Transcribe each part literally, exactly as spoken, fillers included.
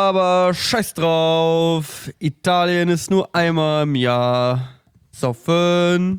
Aber scheiß drauf. Italien ist nur einmal im Jahr. Saufen.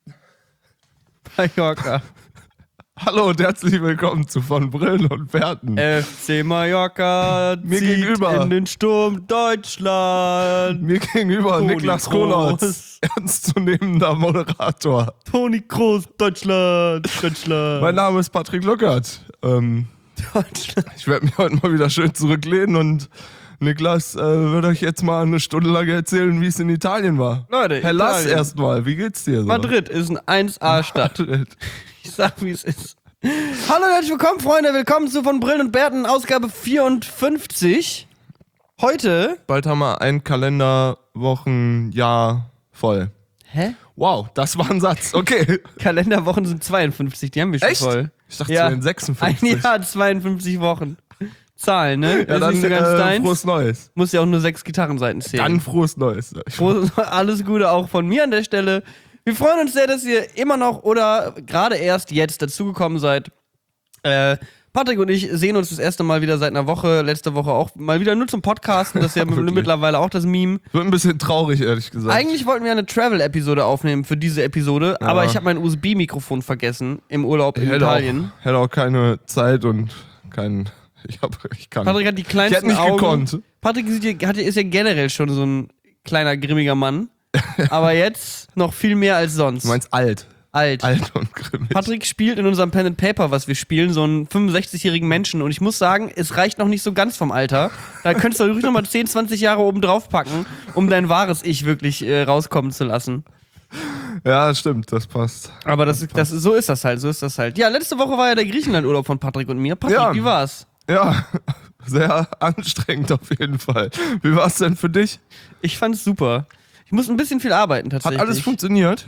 Mallorca. Hallo und herzlich willkommen zu Von Brillen und Bärten. F C Mallorca Mir zieht gegenüber. in den Sturm Deutschland. Mir gegenüber Toni Niklas Kroos. Kohlhaus, ernstzunehmender Moderator. Toni Kroos, Deutschland, Deutschland. Mein Name ist Patrick Lückert. Ähm, Deutschland. ich werde mich heute mal wieder schön zurücklehnen und Niklas äh, wird euch jetzt mal eine Stunde lang erzählen, wie es in Italien war. Leute, Herr Lass Italien. erstmal, wie geht's dir so? Madrid ist ein eins A-Stadt. Madrid. Ich sag, wie es ist. Hallo, herzlich willkommen, Freunde. Willkommen zu Von Brillen und Bärten, Ausgabe vierundfünfzig. Heute. Bald haben wir ein Kalenderwochenjahr voll. Hä? Wow, das war ein Satz. Okay. Kalenderwochen sind zweiundfünfzig, die haben wir schon Echt? voll. Ich dachte, Ja. es wären sechsundfünfzig. Ein Jahr, zweiundfünfzig Wochen. Zahlen, ne? Ja, ist dann nicht so ganz äh, deins. frohes Neues. Muss ja auch nur sechs Gitarrenseiten zählen. Dann frohes Neues. Ich Frohes, alles Gute auch von mir an der Stelle. Wir freuen uns sehr, dass ihr immer noch oder gerade erst jetzt dazugekommen seid. Äh, Patrick und ich sehen uns das erste Mal wieder seit einer Woche, letzte Woche auch mal wieder nur zum Podcasten. Das ist ja Wirklich? mittlerweile auch das Meme. Wird ein bisschen traurig, ehrlich gesagt. Eigentlich wollten wir eine Travel-Episode aufnehmen für diese Episode, Ja. aber ich habe mein U S B-Mikrofon vergessen im Urlaub ich in hätte Italien. auch, hätte auch keine Zeit und keinen. Ich, hab, ich kann. Patrick hat die ich kleinsten hätte nicht Augen. gekonnt. Patrick ist ja, hat, ist ja generell schon so ein kleiner, grimmiger Mann. Aber jetzt noch viel mehr als sonst. Du meinst alt. Alt. Alt und grimmig. Patrick spielt in unserem Pen and Paper, was wir spielen, so einen fünfundsechzigjährigen Menschen. Und ich muss sagen, es reicht noch nicht so ganz vom Alter. Da könntest du ruhig noch mal zehn, zwanzig Jahre oben drauf packen, um dein wahres Ich wirklich äh, rauskommen zu lassen. Ja, das stimmt, das passt. Aber das, das, so ist das halt, so ist das halt. Ja, letzte Woche war ja der Griechenland-Urlaub von Patrick und mir. Patrick, Ja. wie war's? Ja, sehr anstrengend auf jeden Fall. Wie war es denn für dich? Ich fand's super. Ich muss ein bisschen viel arbeiten Hat tatsächlich. alles funktioniert?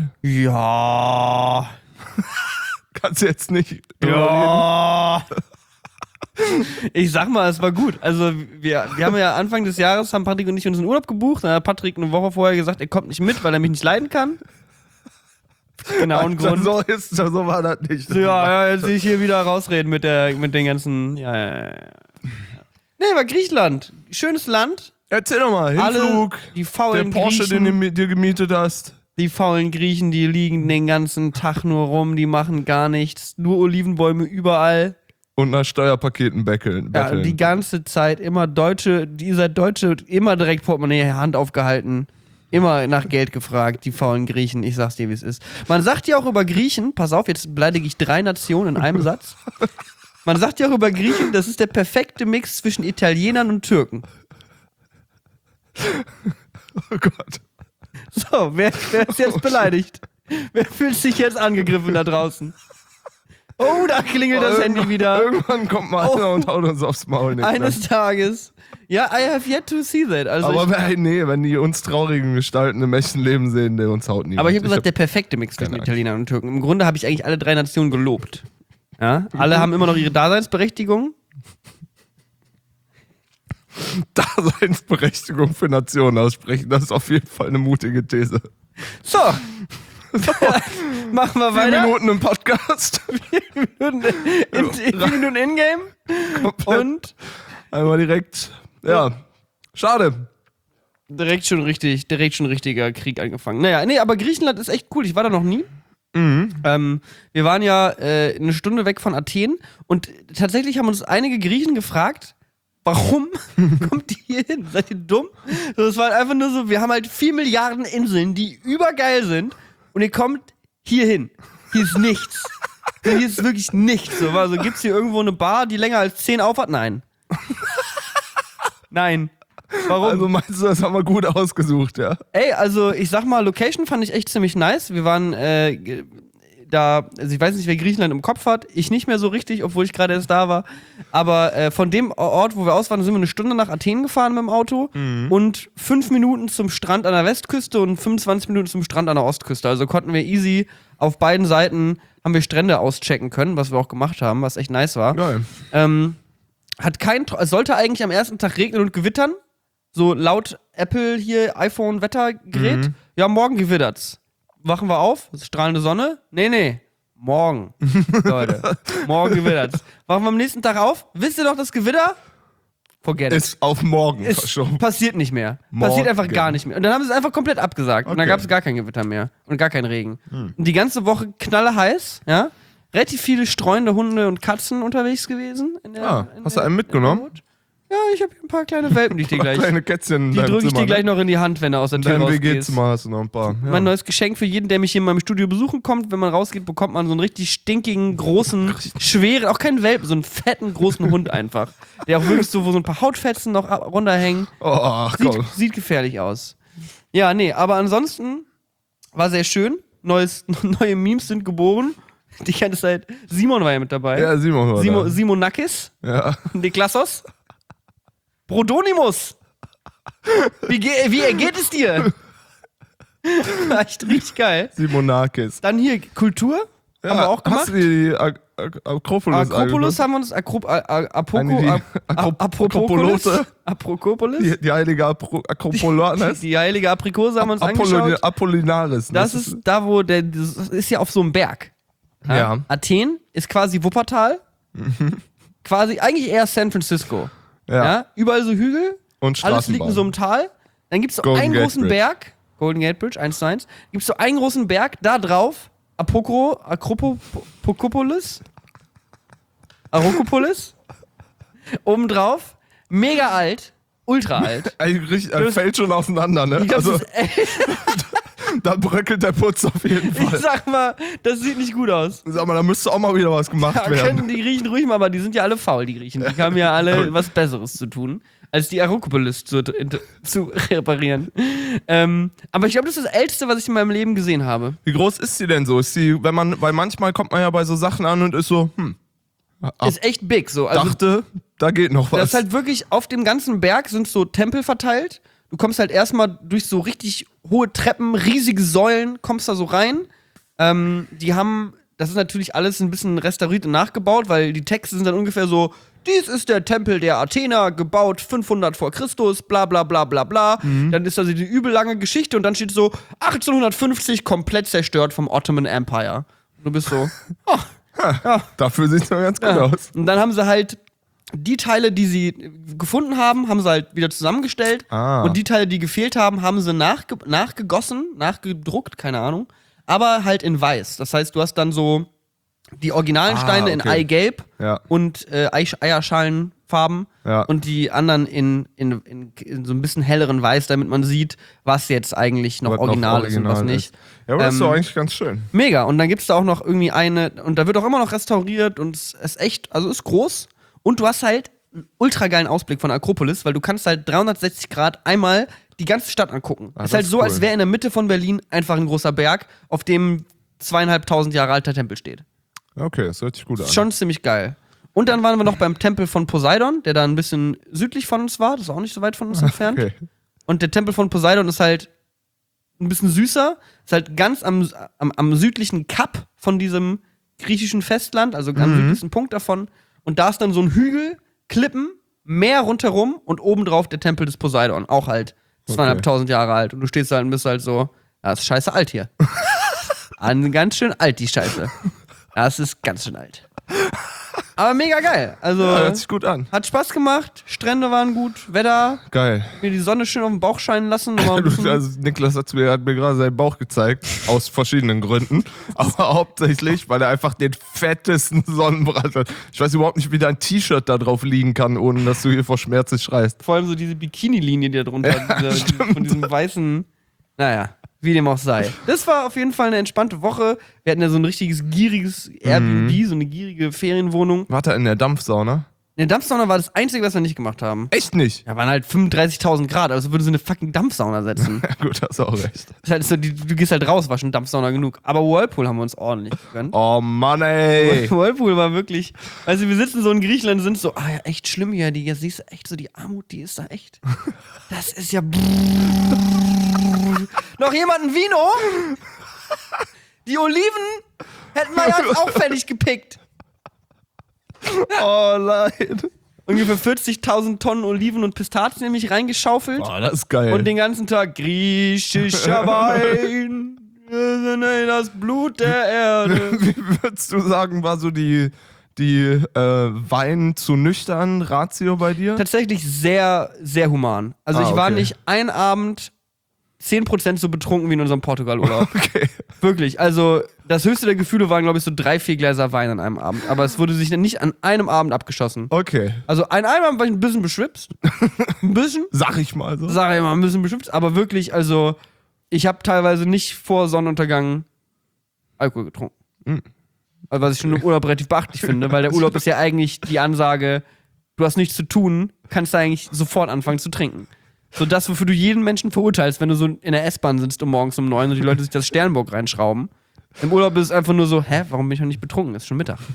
Ja. Kannst du jetzt nicht. Ja. Ich sag mal, es war gut. Also wir, wir haben ja Anfang des Jahres, haben Patrick und ich uns einen Urlaub gebucht. Dann hat Patrick eine Woche vorher gesagt, er kommt nicht mit, weil er mich nicht leiden kann. Genau, ein Alter, Grund. so, ist, so war das nicht. So, ja, ja, jetzt sehe ich hier wieder rausreden mit der, mit den ganzen, ja, ja, ja. Nee, aber Griechenland, schönes Land. Erzähl doch mal, Alle, Hinflug, die der faulen Porsche, Griechen, den du dir gemietet hast. die faulen Griechen, die liegen den ganzen Tag nur rum, die machen gar nichts, nur Olivenbäume überall. Und nach Steuerpaketen betteln. Ja, betteln. die ganze Zeit immer Deutsche, dieser Deutsche, immer direkt Portemonnaie, Hand aufgehalten, immer nach Geld gefragt, die faulen Griechen, ich sag's dir, wie es ist. Man sagt ja auch über Griechen, pass auf, jetzt beleidige ich drei Nationen in einem Satz. Man sagt ja auch über Griechen, das ist der perfekte Mix zwischen Italienern und Türken. Oh Gott. So, wer, wer ist jetzt beleidigt? Wer fühlt sich jetzt angegriffen da draußen? Oh, da klingelt das Irgendwann- Handy wieder. Irgendwann kommt mal einer Oh. und haut uns aufs Maul. Niklas. Eines Tages. Ja, I have yet to see that. Also Aber ich, wenn, nee, wenn die uns traurigen Gestalten im echten Leben sehen, der uns haut nie. Aber ich habe gesagt, der perfekte Mix zwischen keine Italienern und Türken. Im Grunde habe ich eigentlich alle drei Nationen gelobt. Ja? Alle haben immer noch ihre Daseinsberechtigung. Daseinsberechtigung für Nationen aussprechen, das ist auf jeden Fall eine mutige These. So. Machen wir Vier weiter. Minuten im Podcast. Minuten in, vier Minuten In-Game. Und Einmal direkt. Ja, schade. direkt schon richtig, direkt schon richtiger Krieg angefangen. Naja, nee, aber Griechenland ist echt cool. Ich war da noch nie. Mhm. Ähm, wir waren ja äh, eine Stunde weg von Athen und tatsächlich haben uns einige Griechen gefragt, warum kommt ihr hier hin? Seid ihr dumm? So, das war halt einfach nur so, wir haben halt vier Milliarden Inseln, die übergeil sind und ihr kommt hier hin. Hier ist nichts. Hier ist wirklich nichts. So, also gibt's hier irgendwo eine Bar, die länger als zehn auf hat? Nein. Nein. Warum? Also meinst du, das haben wir gut ausgesucht, ja? Ey, also ich sag mal, Location fand ich echt ziemlich nice. Wir waren äh, g- da, also ich weiß nicht, wer Griechenland im Kopf hat. Ich nicht mehr so richtig, obwohl ich gerade erst da war. Aber äh, von dem Ort, wo wir aus waren, sind wir eine Stunde nach Athen gefahren mit dem Auto und fünf Minuten zum Strand an der Westküste und fünfundzwanzig Minuten zum Strand an der Ostküste. Also konnten wir easy auf beiden Seiten, haben wir Strände auschecken können, was wir auch gemacht haben, was echt nice war. Geil. Ähm, hat kein, es sollte eigentlich am ersten Tag regnen und gewittern. So laut Apple hier iPhone-Wettergerät. Mhm. Ja, morgen gewittert's. Wachen wir auf? Strahlende Sonne? Nee, nee. Morgen. Leute. Morgen gewittert's. Wachen wir am nächsten Tag auf? Wisst ihr noch das Gewitter? forget it. Ist auf morgen Ist, verschoben. passiert nicht mehr. Morgen. Passiert einfach gar nicht mehr. Und dann haben sie es einfach komplett abgesagt. Und dann Okay. gab es gar kein Gewitter mehr. Und gar keinen Regen. Hm. Und die ganze Woche knalle heiß, ja. Relativ viele streunende Hunde und Katzen unterwegs gewesen. In der, Ah, in hast der, du einen mitgenommen? in der Hut. Ja, ich habe hier ein paar kleine Welpen, die ich dir gleich. Kleine Kätzchen in Die deinem drücke ich Zimmer, dir gleich ne? noch in die Hand, wenn du aus der In Tür deinem rausgehst. W G-Zimmer hast du noch ein paar. Ja. Mein neues Geschenk für jeden, der mich hier in meinem Studio besuchen kommt. Wenn man rausgeht, bekommt man so einen richtig stinkigen, großen, schweren, auch keinen Welpen, so einen fetten, großen Hund einfach. Der auch wirklich so, wo so ein paar Hautfetzen noch ab- runterhängen. Oh, ach Sieht, komm. sieht gefährlich aus. Ja, nee, aber ansonsten war sehr schön. Neues, neue Memes sind geboren. Die ganze Zeit. Simon war ja mit dabei. Ja, Simon war Simo, da. Simonakis. Ja. Niklassos. Brodonimus. Wie, ge wie ergeht es dir? War echt richtig geil. Simonakis. Dann hier Kultur. Ja, haben wir auch gemacht. Hast du dir die Ak Ak Akropolis Akropolis haben wir uns. Akrop A- A- Apoko. Eine, die A- A- Akrop- Apropolis. Akropolose. Aprokopolis. Die, die heilige Apro Akropolanes. Die heilige Aprikose haben wir uns Apollon angeschaut. Apollinaris. Das ist da, wo der. Das ist ja auf so einem Berg. Ja. Athen ist quasi Wuppertal. Quasi eigentlich eher San Francisco. Ja. Ja. Überall so Hügel. Und Alles liegt in so Straßenbahn. einem Tal. Dann gibt es so Golden einen Gate großen Bridge. Berg. Golden Gate Bridge, eins zu eins. Gibt es so einen großen Berg, da drauf. Apokro, Akropolis. Arokopolis. Obendrauf. Mega alt. Ultra alt. Eigentlich richtig- äh, fällt schon auseinander, ne? Ich glaub, Also, das ist, da bröckelt der Putz auf jeden ich Fall. sag mal, das sieht nicht gut aus. Sag mal, da müsste auch mal wieder was gemacht Da werden. können die Griechen ruhig mal, aber die sind ja alle faul, die Griechen. Die haben ja alle was Besseres zu tun, als die Arokopolis zu, zu reparieren. Ähm, aber ich glaube, das ist das Älteste, was ich in meinem Leben gesehen habe. Wie groß ist sie denn so? Ist sie, wenn man, weil manchmal kommt man ja bei so Sachen an und ist so, hm, ab, Ist echt big. So. Also, dachte, da geht noch was. das ist halt wirklich, auf dem ganzen Berg sind so Tempel verteilt. Du kommst halt erstmal durch so richtig hohe Treppen, riesige Säulen, kommst da so rein. Ähm, die haben, das ist natürlich alles ein bisschen restauriert und nachgebaut, weil die Texte sind dann ungefähr so: Dies ist der Tempel der Athener, gebaut fünfhundert vor Christus, bla bla bla bla bla. Mhm. Dann ist da so die übel lange Geschichte und dann steht so achtzehnhundertfünfzig komplett zerstört vom Ottoman Empire. Und du bist so, oh, ja. Dafür sieht es mal ganz gut Ja. aus. Und dann haben sie halt die Teile, die sie gefunden haben, haben sie halt wieder zusammengestellt. Ah. Und die Teile, die gefehlt haben, haben sie nachge nachgegossen, nachgedruckt, keine Ahnung. Aber halt in weiß. Das heißt, du hast dann so die originalen Ah, Steine in okay. Eigelb Ja. und äh, Ei Eierschalenfarben. Ja. Und die anderen in, in, in, in so ein bisschen helleren Weiß, damit man sieht, was jetzt eigentlich noch Was original, ist und was original nicht. Ja, aber das ist Ähm, doch eigentlich ganz schön. Mega. Und dann gibt's da auch noch irgendwie eine, und da wird auch immer noch restauriert und es ist echt, also ist groß. Und du hast halt einen ultra geilen Ausblick von Akropolis, weil du kannst halt dreihundertsechzig Grad einmal die ganze Stadt angucken. Ah, ist das halt ist so, cool. als wäre in der Mitte von Berlin einfach ein großer Berg, auf dem zweieinhalbtausend Jahre alter Tempel steht. Okay, das hört sich gut an. Ist schon ziemlich geil. Und dann waren wir noch beim Tempel von Poseidon, der da ein bisschen südlich von uns war. Das ist auch nicht so weit von uns entfernt. Okay. Und der Tempel von Poseidon ist halt ein bisschen süßer. Ist halt ganz am, am, am südlichen Kap von diesem griechischen Festland, also am Mhm. südlichsten Punkt davon. Und da ist dann so ein Hügel, Klippen, Meer rundherum und obendrauf der Tempel des Poseidon. Auch halt zweieinhalbtausend Jahre alt. Und du stehst da und bist halt so, ja, ist scheiße alt hier. An, ganz schön alt, die Scheiße. Das ist ganz schön alt. Aber mega geil. Also, Ja, hört sich gut an. hat Spaß gemacht. Strände waren gut. Wetter. Geil. Mir die Sonne schön auf den Bauch scheinen lassen. Mal ein bisschen- Also Niklas hat mir, hat mir gerade seinen Bauch gezeigt, aus verschiedenen Gründen. Aber hauptsächlich, weil er einfach den fettesten Sonnenbrand hat. Ich weiß überhaupt nicht, wie dein T-Shirt da drauf liegen kann, ohne dass du hier vor Schmerz schreist. Vor allem so diese Bikini-Linie, die da drunter Ja, diese, diese, von diesem weißen. Naja, wie dem auch sei. Das war auf jeden Fall eine entspannte Woche. Wir hatten ja so ein richtiges gieriges Airbnb, Mhm. so eine gierige Ferienwohnung. Warte, in der Dampfsauna? Eine Dampfsauna war das Einzige, was wir nicht gemacht haben. Echt nicht? Ja, waren halt fünfunddreißigtausend Grad, also würde so eine fucking Dampfsauna setzen. Ja, gut, hast auch recht. Das ist halt so, die, du gehst halt raus, war schon Dampfsauna genug. Aber Whirlpool haben wir uns ordentlich gegönnt. Oh Mann, ey. Whirlpool war wirklich. Also, wir sitzen so in Griechenland und sind so, ah ja, echt schlimm hier. Die, jetzt siehst du echt so, die Armut, die ist da echt. Das ist ja. Noch jemand ein Vino? Die Oliven hätten wir ja auch fertig gepickt. Oh nein. Ungefähr vierzigtausend Tonnen Oliven und Pistazien nämlich reingeschaufelt. Oh, das ist geil. Und den ganzen Tag griechischer Wein. Das Blut der Erde. Wie würdest du sagen, war so die, die äh, Wein zu nüchtern Ratio bei dir? Tatsächlich sehr, sehr human. Also Ah, ich war okay. nicht ein Abend zehn Prozent so betrunken wie in unserem Portugal-Urlaub. Okay. Wirklich. Also das höchste der Gefühle waren, glaube ich, so drei, vier Gläser Wein an einem Abend. Aber es wurde sich dann nicht an einem Abend abgeschossen. Okay. Also an einem Abend war ich ein bisschen beschwipst. Ein bisschen. Sag ich mal so. Sag ich mal, ein bisschen beschwipst. Aber wirklich, also ich habe teilweise nicht vor Sonnenuntergang Alkohol getrunken. Mhm. Also, was ich schon im Urlaub relativ beachtlich finde, weil der Urlaub ist ja eigentlich die Ansage, du hast nichts zu tun, kannst du eigentlich sofort anfangen zu trinken. So das, wofür du jeden Menschen verurteilst, wenn du so in der S-Bahn sitzt um morgens um neun und die Leute sich das Sternburg reinschrauben. Im Urlaub ist es einfach nur so, hä, warum bin ich noch nicht betrunken? Ist schon Mittag.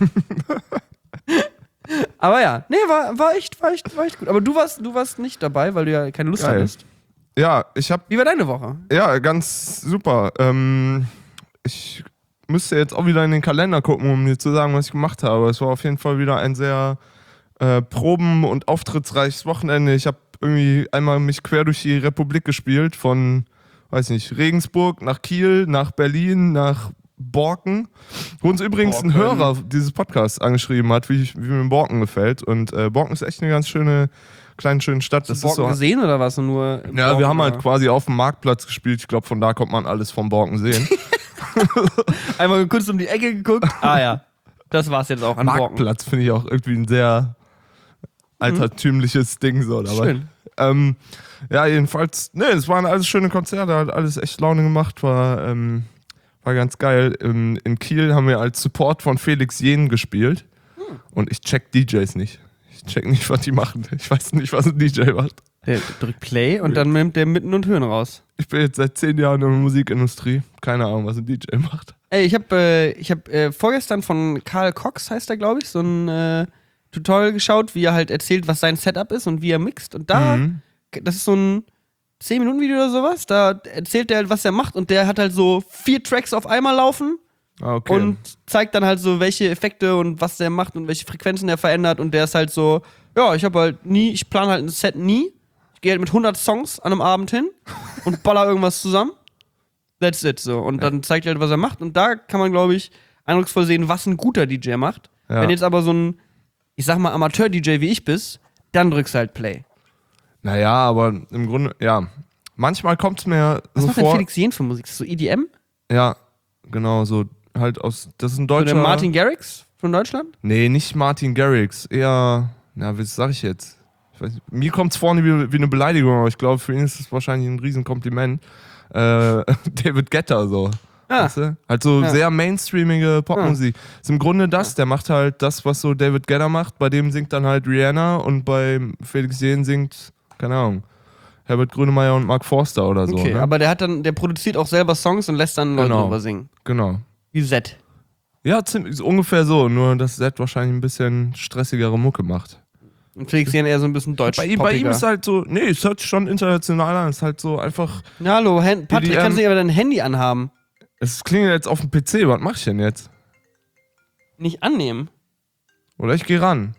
Aber ja, nee, war, war, echt, war, echt, war echt gut. Aber du warst, du warst nicht dabei, weil du ja keine Lust Geil. hattest. Ja, ich hab, Wie war deine Woche? ja, ganz super. Ähm, ich müsste jetzt auch wieder in den Kalender gucken, um dir zu sagen, was ich gemacht habe. Es war auf jeden Fall wieder ein sehr äh, proben- und auftrittsreiches Wochenende. Ich habe irgendwie einmal mich quer durch die Republik gespielt, von, weiß nicht, Regensburg nach Kiel, nach Berlin, nach Borken. Wo uns übrigens ein Borken. Hörer dieses Podcasts angeschrieben hat, wie, ich, wie mir Borken gefällt. Und äh, Borken ist echt eine ganz schöne, kleine, schöne Stadt. Hast du Das ist Borken so, gesehen oder was? Nur im ja, Borken, wir haben halt oder? quasi auf dem Marktplatz gespielt. Ich glaube, von da kommt man alles vom Borken sehen. Einmal kurz um die Ecke geguckt. Ah ja, das war's jetzt auch an Borken. Marktplatz finde ich auch irgendwie ein sehr altertümliches Ding so. Aber, Schön. Ähm, ja, jedenfalls, ne, es waren alles schöne Konzerte, hat alles echt Laune gemacht, war, ähm, war ganz geil. In, in Kiel haben wir als Support von Felix Jähn gespielt und ich check D Js nicht. Ich check nicht, was die machen. Ich weiß nicht, was ein D J macht. Der drückt Play und dann nimmt der Mitten und Höhen raus. Ich bin jetzt seit zehn Jahren in der Musikindustrie. Keine Ahnung, was ein D J macht. Ey, ich habe äh, ich hab, äh, vorgestern von Karl Cox, heißt er, glaube ich, so ein äh, Tutorial geschaut, wie er halt erzählt, was sein Setup ist und wie er mixt. Und da, Mhm. das ist so ein zehn Minuten Video oder sowas, da erzählt er halt, was er macht. Und der hat halt so vier Tracks auf einmal laufen Ah, okay. und zeigt dann halt so, welche Effekte und was der macht und welche Frequenzen er verändert. Und der ist halt so, ja, ich habe halt nie, ich plane halt ein Set nie. Ich gehe halt mit hundert Songs an einem Abend hin und baller irgendwas zusammen. That's it, so. Und dann zeigt er halt, was er macht. Und da kann man, glaube ich, eindrucksvoll sehen, was ein guter D J macht. Ja. Wenn jetzt aber so ein, ich sag mal, Amateur-D J wie ich bist, dann drückst du halt Play. Naja, aber im Grunde, ja. Manchmal kommt es mir Was so macht denn vor. Felix Jähn für Musik? Ist das so E D M? Ja, genau, so halt aus. Das ist ein So deutscher. der Martin Garrix von Deutschland? Nee, nicht Martin Garrix. Eher. Na, was sag ich jetzt? Ich weiß nicht. Mir kommt es vorne wie, wie eine Beleidigung, aber ich glaube, für ihn ist es wahrscheinlich ein Riesenkompliment. Äh, David Guetta so. Ah. Weißt du? Halt so Ja. sehr mainstreamige Popmusik. Ist im Grunde das, der macht halt das, was so David Guetta macht. Bei dem singt dann halt Rihanna und bei Felix Jähn singt, keine Ahnung, Herbert Grönemeyer und Mark Forster oder so. Okay, ne? aber der hat dann, der produziert auch selber Songs und lässt dann Leute Genau. drüber singen. Genau. Wie Z. Ja, ziemlich, ist ungefähr so, nur dass Zed wahrscheinlich ein bisschen stressigere Mucke macht. Und Felix Jähn eher so ein bisschen deutsch. Bei ihm, bei ihm ist halt so, nee, es hört sich schon international an, es ist halt so einfach, Na, hallo, Hen Patrick, E D M. kannst du nicht aber dein Handy anhaben? es klingelt jetzt auf dem P C, was mach ich denn jetzt? Nicht annehmen. Oder ich gehe ran.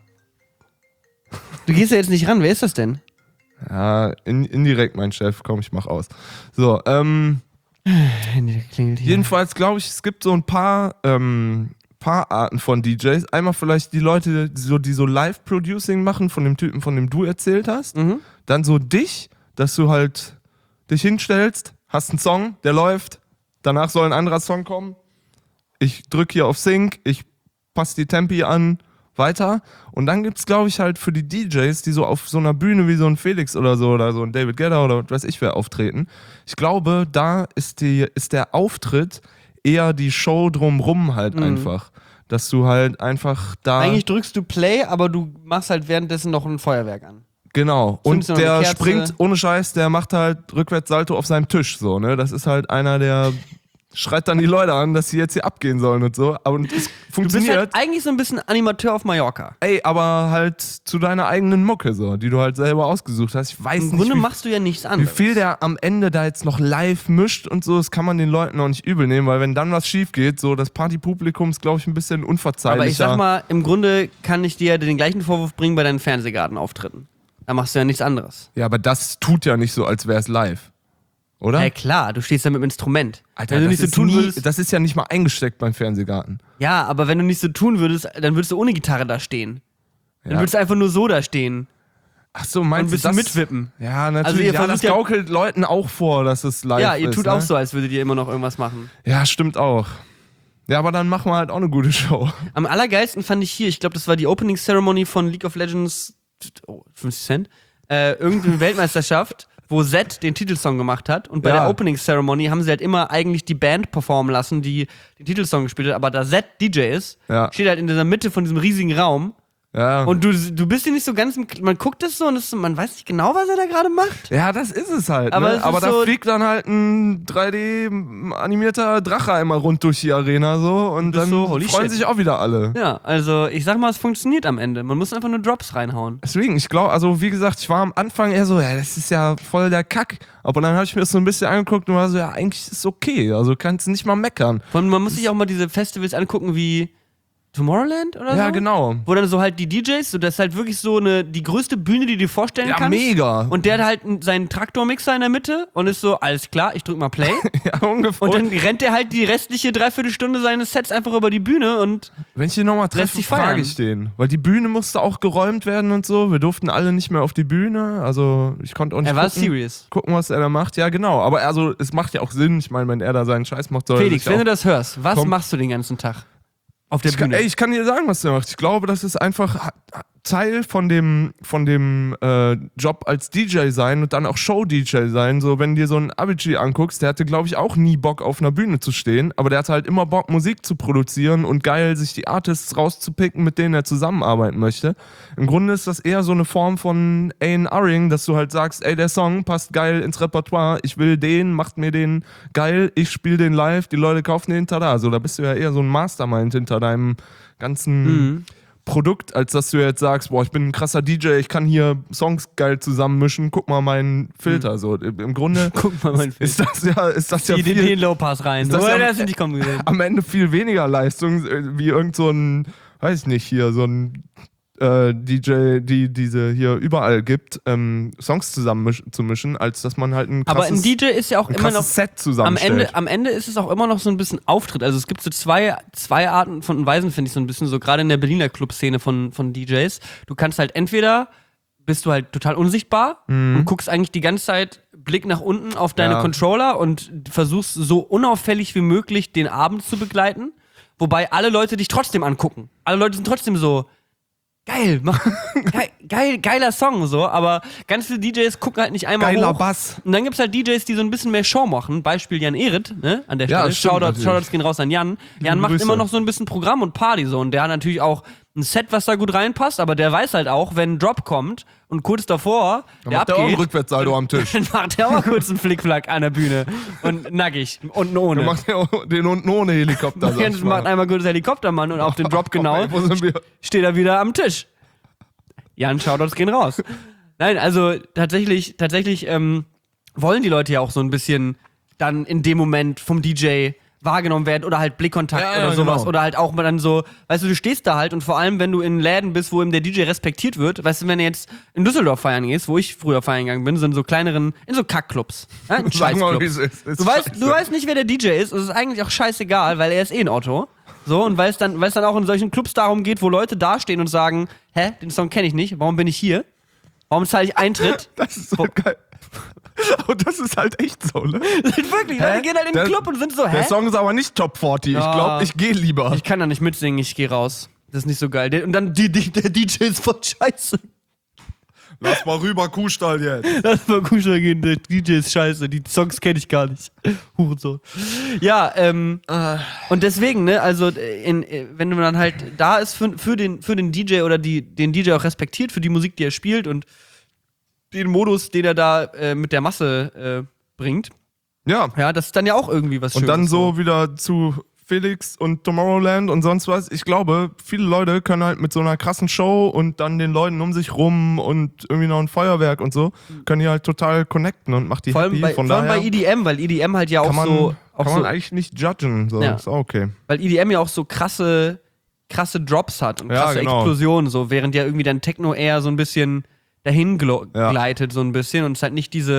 Du gehst ja jetzt nicht ran, wer ist das denn? Ja, in, indirekt mein Chef, komm, ich mach aus. So, ähm, Handy klingelt hier. jedenfalls glaube ich, es gibt so ein paar, ähm, paar Arten von D Js. Einmal vielleicht die Leute, die so, die so Live-Producing machen von dem Typen, von dem du erzählt hast. Mhm. Dann so dich, dass du halt dich hinstellst, hast einen Song, der läuft, danach soll ein anderer Song kommen. Ich drücke hier auf Sync, ich passe die Tempi an, weiter. Und dann gibt es, glaube ich, halt für die D Js, die so auf so einer Bühne wie so ein Felix oder so oder so ein David Guetta oder was weiß ich wer auftreten. Ich glaube, da ist, die, ist der Auftritt eher die Show drumrum halt Mhm. einfach. Dass du halt einfach da... Eigentlich drückst du Play, aber du machst halt währenddessen noch ein Feuerwerk an. Genau. Zündest Und du noch eine der Kerze? springt ohne Scheiß, der macht halt rückwärts Salto auf seinem Tisch so, ne? Das ist halt einer, der schreit dann die Leute an, dass sie jetzt hier abgehen sollen und so. Aber es Du bist funktioniert. halt eigentlich so ein bisschen Animateur auf Mallorca. Ey, aber halt zu deiner eigenen Mucke so, die du halt selber ausgesucht hast. Ich weiß Im nicht, Grunde wie, machst du ja nichts wie anderes. viel der am Ende da jetzt noch live mischt und so, das kann man den Leuten auch nicht übel nehmen, weil wenn dann was schief geht, so das Partypublikum ist, glaube ich, ein bisschen unverzeihlicher. Aber ich sag mal, im Grunde kann ich dir den gleichen Vorwurf bringen bei deinen Fernsehgartenauftritten. Da machst du ja nichts anderes. Ja, aber das tut ja nicht so, als wäre es live. oder? Ja, klar, du stehst da mit dem Instrument. Alter, wenn du das, nicht so ist tun nie, würdest. das ist ja nicht mal eingesteckt beim Fernsehgarten. Ja, aber wenn du nicht so tun würdest, dann würdest du ohne Gitarre da stehen. Dann Ja. würdest du einfach nur so da stehen. Ach so, Und ein meinst du bisschen das? mitwippen. Ja, natürlich. Also ihr ja, das versucht ja- gaukelt Leuten auch vor, dass es live ist. Ja, ihr tut ne? auch so, als würdet ihr immer noch irgendwas machen. Ja, stimmt auch. Ja, aber dann machen wir halt auch eine gute Show. Am allergeilsten fand ich hier, ich glaube, das war die Opening Ceremony von League of Legends, oh, fünfzig Cent, äh, irgendeine Weltmeisterschaft, wo Zed den Titelsong gemacht hat. Und bei Ja. der Opening Ceremony haben sie halt immer eigentlich die Band performen lassen, die den Titelsong gespielt hat. Aber da Zed D J ist, Ja. steht halt in dieser Mitte von diesem riesigen Raum. Ja. Und du, du bist dir nicht so ganz, im, man guckt es so und es, ist so- man weiß nicht genau, was er da gerade macht. ja, das ist es halt. Aber ne? es ist aber da so- fliegt dann halt ein drei D-animierter Drache einmal rund durch die Arena so und bist dann so, holy freuen shit. sich auch wieder alle. Ja, also ich sag mal, es funktioniert am Ende. Man muss einfach nur Drops reinhauen. Deswegen, ich glaube, also wie gesagt, ich war am Anfang eher so, ja, das ist ja voll der Kack. Aber dann habe ich mir das so ein bisschen angeguckt und war so, ja, eigentlich ist es okay. Also kannst du nicht mal meckern. Vor allem, man muss sich auch mal diese Festivals angucken wie Tomorrowland oder so. Ja, genau. Wo dann so halt die D Js, so das ist halt wirklich so eine, die größte Bühne, die du dir vorstellen Ja, kannst. mega. Und der hat halt einen- seinen Traktormixer in der Mitte und ist so, alles klar, ich drück mal Play. Ja, ungefähr. Und dann rennt der halt die restliche Dreiviertelstunde seines Sets einfach über die Bühne und Wenn ich ihn nochmal Lässt treffe, sich feiern. frage ich den. Weil die Bühne musste auch geräumt werden und so. Wir durften alle nicht mehr auf die Bühne. Also ich konnte auch nicht er war gucken, serious. gucken, was er da macht. Ja, genau. Aber also es macht ja auch Sinn. Ich meine, wenn er da seinen Scheiß macht, soll er Felix, sich wenn auch du das hörst, was Komm. machst du den ganzen Tag? Auf der Ich kann, Bühne. ey, ich kann dir sagen, was der macht. Ich glaube, das ist einfach Teil von dem, von dem äh, Job als D J sein und dann auch Show-D J sein. So, wenn du dir so einen Avicii anguckst, der hatte, glaube ich, auch nie Bock auf einer Bühne zu stehen, aber der hatte halt immer Bock, Musik zu produzieren und geil, sich die Artists rauszupicken, mit denen er zusammenarbeiten möchte. Im Grunde ist das eher so eine Form von A&Ring, dass du halt sagst, ey, der Song passt geil ins Repertoire, ich will den, macht mir den geil, ich spiele den live, die Leute kaufen den, tada. Also da bist du ja eher so ein Mastermind hinter deinem ganzen Mhm. Produkt, als dass du jetzt sagst, boah, ich bin ein krasser D J, ich kann hier Songs geil zusammenmischen, guck mal meinen Filter. So, im im Grunde Guck mal, mein Film. ist das ja, ist das ja Zieh den, viel, den Low-Pass rein. das So, ja- das sind die kommen gesehen. am Ende viel weniger Leistung, äh, wie irgend so ein, weiß ich nicht, hier, so ein äh, D J, die diese hier überall gibt, ähm, Songs zusammen zu mischen, als dass man halt ein krasses, Aber ein D J ist ja auch ein immer noch krasses Set am zusammenstellt. Ende, am Ende ist es auch immer noch so ein bisschen Auftritt. Also es gibt so zwei, zwei Arten von Weisen, finde ich so ein bisschen so, gerade in der Berliner Clubszene von, von D Js. Du kannst halt entweder bist du halt total unsichtbar und guckst eigentlich die ganze Zeit Blick nach unten auf deine Ja. Controller und versuchst so unauffällig wie möglich den Abend zu begleiten, wobei alle Leute dich trotzdem angucken. Alle Leute sind trotzdem so geil, mach, geil, geil, geiler Song so, aber ganz viele D Js gucken halt nicht einmal Geiler hoch. Bass. Und dann gibt's halt D Js, die so ein bisschen mehr Show machen. Beispiel Jan Erit, ne? An der Ja, Stelle. stimmt, Shoutouts, natürlich. Shoutouts gehen raus an Jan. Jan macht Grüße. immer noch so ein bisschen Programm und Party so. Und der hat natürlich auch ein Set, was da gut reinpasst, aber der weiß halt auch, wenn ein Drop kommt und kurz davor Dann der macht der auch einen abgeht, Rückwärtssaldo am Tisch. dann macht der auch kurz einen Flickflack an der Bühne. Und nackig. Unten ohne. Dann macht er auch den unten ohne Helikopter. sag ich Jens mal. macht einmal kurz Helikoptermann und auf den Drop genau Wo sind wir? steht er wieder am Tisch. Jan, Shoutouts gehen raus. Nein, also tatsächlich, tatsächlich ähm, wollen die Leute ja auch so ein bisschen dann in dem Moment vom D J wahrgenommen werden oder halt Blickkontakt Ja, ja, oder sowas. genau. Oder halt auch mal dann so, weißt du, du stehst da halt und vor allem, wenn du in Läden bist, wo eben der D J respektiert wird, weißt du, wenn du jetzt in Düsseldorf feiern gehst, wo ich früher feiern gegangen bin, sind so kleineren, in so Kackclubs. Ja, in Sag mal, wie Scheißclubs. es ist. Ist Du weißt, scheiße. du weißt nicht, wer der D J ist. Es ist eigentlich auch scheißegal, weil er ist eh ein Otto. So, und weil es dann, weil es dann auch in solchen Clubs darum geht, wo Leute dastehen und sagen, hä, den Song kenne ich nicht, warum bin ich hier? Warum zahle ich Eintritt? Das ist so geil. Und das ist halt echt so, ne? Wirklich, Hä? Leute gehen halt in den Der- Club und sind so, hä? Der Song ist aber nicht Top vierzig. Ich Ja. glaube, ich gehe lieber. Ich kann da nicht mitsingen, ich gehe raus. Das ist nicht so geil. Der- Und dann die, die, der D J ist voll scheiße. Lass mal rüber, Kuhstall jetzt. Lass mal Kuschel gehen, der D J ist scheiße. Die Songs kenne ich gar nicht. Hurensohn. Ja, ähm, und deswegen, ne, also, in, wenn du dann halt da ist für, für, den, für den D J oder die, den D J auch respektiert, für die Musik, die er spielt und den Modus, den er da äh, mit der Masse äh, bringt, Ja. ja, das ist dann ja auch irgendwie was Und Schönes. dann so wieder zu Felix und Tomorrowland und sonst was. Ich glaube, viele Leute können halt mit so einer krassen Show und dann den Leuten um sich rum und irgendwie noch ein Feuerwerk und so, können die halt total connecten und macht die Vor allem, happy. bei, Von vor allem daher bei E D M, weil E D M halt ja auch kann man, so. Auch kann man so eigentlich nicht judgen. So. Ja. Ist auch okay. weil E D M ja auch so krasse, krasse Drops hat und Ja, krasse genau. Explosionen, so, während ja irgendwie dann Techno eher so ein bisschen dahin glo- Ja. gleitet, so ein bisschen, und es halt nicht diese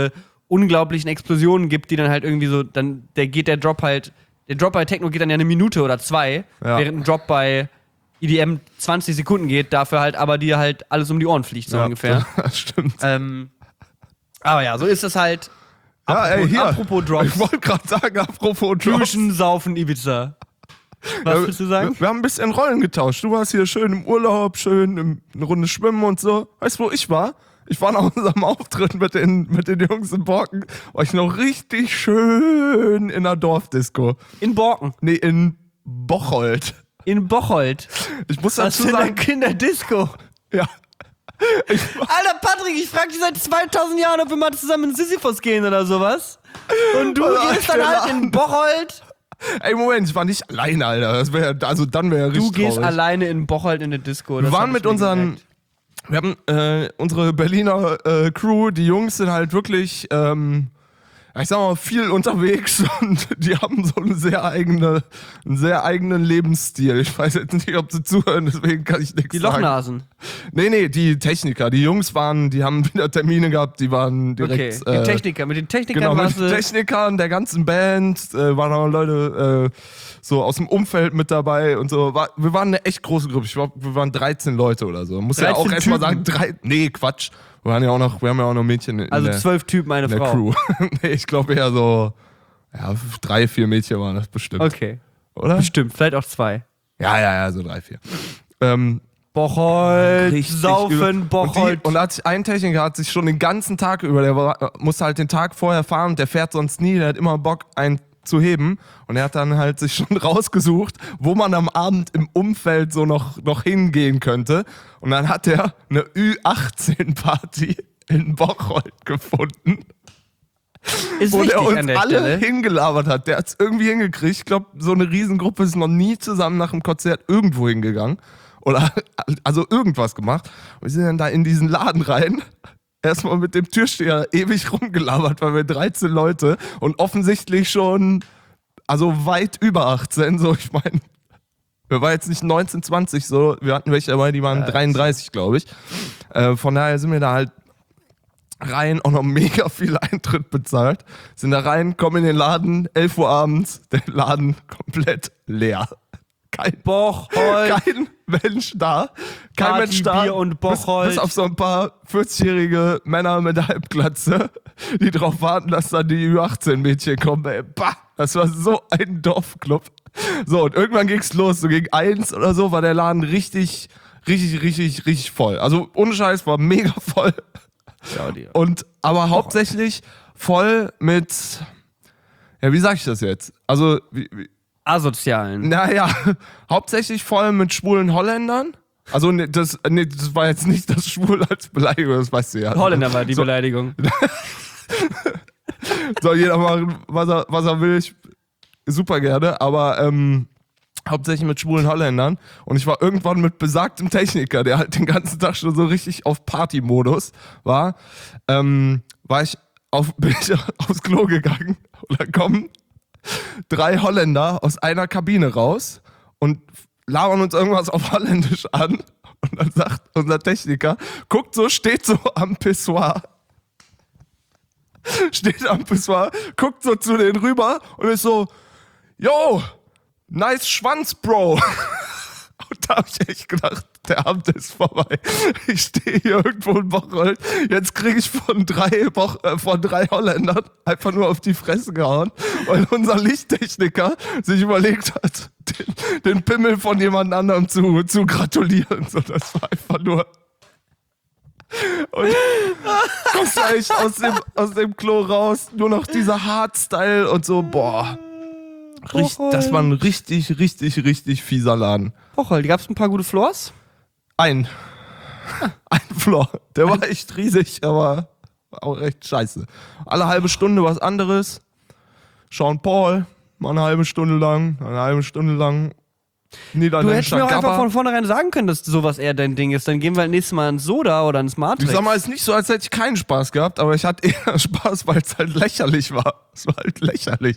unglaublichen Explosionen gibt, die dann halt irgendwie so, dann der geht der Drop halt, der Drop bei Techno geht dann ja eine Minute oder zwei, Ja. während ein Drop bei E D M zwanzig Sekunden geht, dafür halt aber dir halt alles um die Ohren fliegt, so ja, ungefähr. Das stimmt. Ähm, aber ja, so ist es halt. Ja, apropos, ey, hier. apropos Drops. Ich wollte gerade sagen, apropos Drops. Duschen, Saufen, Ibiza. Was Ja, willst du sagen? Wir, wir haben ein bisschen Rollen getauscht. Du warst hier schön im Urlaub, schön im, eine Runde schwimmen und so. Weißt du, wo ich war? Ich war nach unserem Auftritt mit den, mit den Jungs in Borken, war ich noch richtig schön in der Dorfdisco. In Borken. Nee, in Bocholt. In Bocholt. Ich muss Was dazu für eine sagen, Kinderdisco. ja. Ich, Alter, Patrick, ich frag dich seit zweitausend Jahren, ob wir mal zusammen in Sisyphos gehen oder sowas. Und du Alter, gehst dann halt in Bocholt. ey, Moment, ich war nicht alleine, Alter. Das wär, also dann wäre richtig Du gehst traurig. alleine in Bocholt in eine Disco. Wir das waren hab ich mit mir unseren, gemerkt. wir haben äh, unsere Berliner äh, Crew, die Jungs sind halt wirklich, ähm, ich sag mal, viel unterwegs und die haben so eine sehr eigene, einen sehr eigenen Lebensstil. Ich weiß jetzt nicht, ob sie zuhören, deswegen kann ich nichts Die sagen. Lochnasen. Nee, nee, die Techniker. Die Jungs waren, die haben wieder Termine gehabt, die waren Okay, direkt. die äh, Techniker. Mit den Technikern Genau, mit warst den du... Technikern, der ganzen Band, äh, waren auch Leute äh, so aus dem Umfeld mit dabei und so. War, wir waren eine echt große Gruppe. Ich glaube, wir waren dreizehn Leute oder so. Muss ja auch dreizehn erstmal sagen, Typen. drei. Nee, Quatsch. Wir, waren ja auch noch, wir haben ja auch noch Mädchen in Also der, zwölf Typen, eine in der Frau. Crew. Nee, ich glaube eher so, ja, drei, vier Mädchen waren das bestimmt. Okay. Oder? Bestimmt, vielleicht auch zwei. Ja, ja, ja, so drei, vier. Ähm, Bocholt, Richtig Saufen, übel. Bocholt. Und, die, und hat sich, ein Techniker hat sich schon den ganzen Tag über, der war, musste halt den Tag vorher fahren, der fährt sonst nie, der hat immer Bock, einen zu heben. Und er hat dann halt sich schon rausgesucht, wo man am Abend im Umfeld so noch, noch hingehen könnte. Und dann hat er eine Ü achtzehn Party in Bocholt gefunden, ist wo wichtig der uns an der alle Stelle. hingelabert hat. Der hat es irgendwie hingekriegt. Ich glaube, so eine Riesengruppe ist noch nie zusammen nach dem Konzert irgendwo hingegangen. Oder also irgendwas gemacht. Und wir sind dann da in diesen Laden rein. Erstmal mit dem Türsteher ewig rumgelabert, weil wir dreizehn Leute und offensichtlich schon, also weit über achtzehn, so ich meine, wir waren jetzt nicht neunzehn, zwanzig, so, wir hatten welche dabei, die waren Ja, dreiunddreißig, glaube ich. Äh, von daher sind wir da halt rein, auch noch mega viel Eintritt bezahlt, sind da rein, kommen in den Laden, elf Uhr abends, der Laden komplett leer. Kein Bocholt. kein Mensch da. Kein Party, Mensch da. Bier und Bocholt. Bis, bis auf so ein paar vierzigjährige Männer mit Halbglatze, die drauf warten, dass dann die Ü achtzehn Mädchen kommen. Ey, bah, das war so ein Dorfclub. So, und irgendwann ging's los. So gegen eins oder so war der Laden richtig, richtig, richtig, richtig voll. Also ohne Scheiß war mega voll. Schau dir. Und aber hauptsächlich voll mit, ja, wie sag ich das jetzt? Also, wie, wie, Asozialen. naja, hauptsächlich voll mit schwulen Holländern. Also nee, das, nee, das war jetzt nicht das schwul als Beleidigung, das weißt du ja. Holländer war die so, Beleidigung. Soll jeder machen, was er, was er will. Ich, super gerne, aber ähm, hauptsächlich mit schwulen Holländern. Und ich war irgendwann mit besagtem Techniker, der halt den ganzen Tag schon so richtig auf Party-Modus war, ähm, war ich auf, bin ich aufs Klo gegangen und dann kommen drei Holländer aus einer Kabine raus und labern uns irgendwas auf Holländisch an. Und dann sagt unser Techniker, guckt so, steht so am Pissoir. Steht am Pissoir, guckt so zu denen rüber und ist so, yo, nice Schwanz, Bro. Und da hab ich echt gedacht, der Abend ist vorbei. Ich stehe hier irgendwo in Bocholt. Jetzt kriege ich von drei, Bo äh, von drei Holländern einfach nur auf die Fresse gehauen, weil unser Lichttechniker sich überlegt hat, den, den Pimmel von jemand anderem zu, zu gratulieren. So, das war einfach nur... Und kommst du eigentlich aus dem, aus dem Klo raus, nur noch dieser Hardstyle und so, boah. Richt, das war ein richtig, richtig, richtig fieser Laden. Bocholt, gab's ein paar gute Floors? Ein. Ein Floor. Der war echt riesig, aber auch recht scheiße. Alle halbe Stunde was anderes. Sean Paul, mal eine halbe Stunde lang, eine halbe Stunde lang. Du hättest Niederländischer mir auch einfach Gabber. von vornherein sagen können, dass sowas eher dein Ding ist. Dann gehen wir halt nächstes Mal ins Soda oder ins Ich Matrix. sag mal, es ist nicht so, als hätte ich keinen Spaß gehabt, aber ich hatte eher Spaß, weil es halt lächerlich war. Es war halt lächerlich.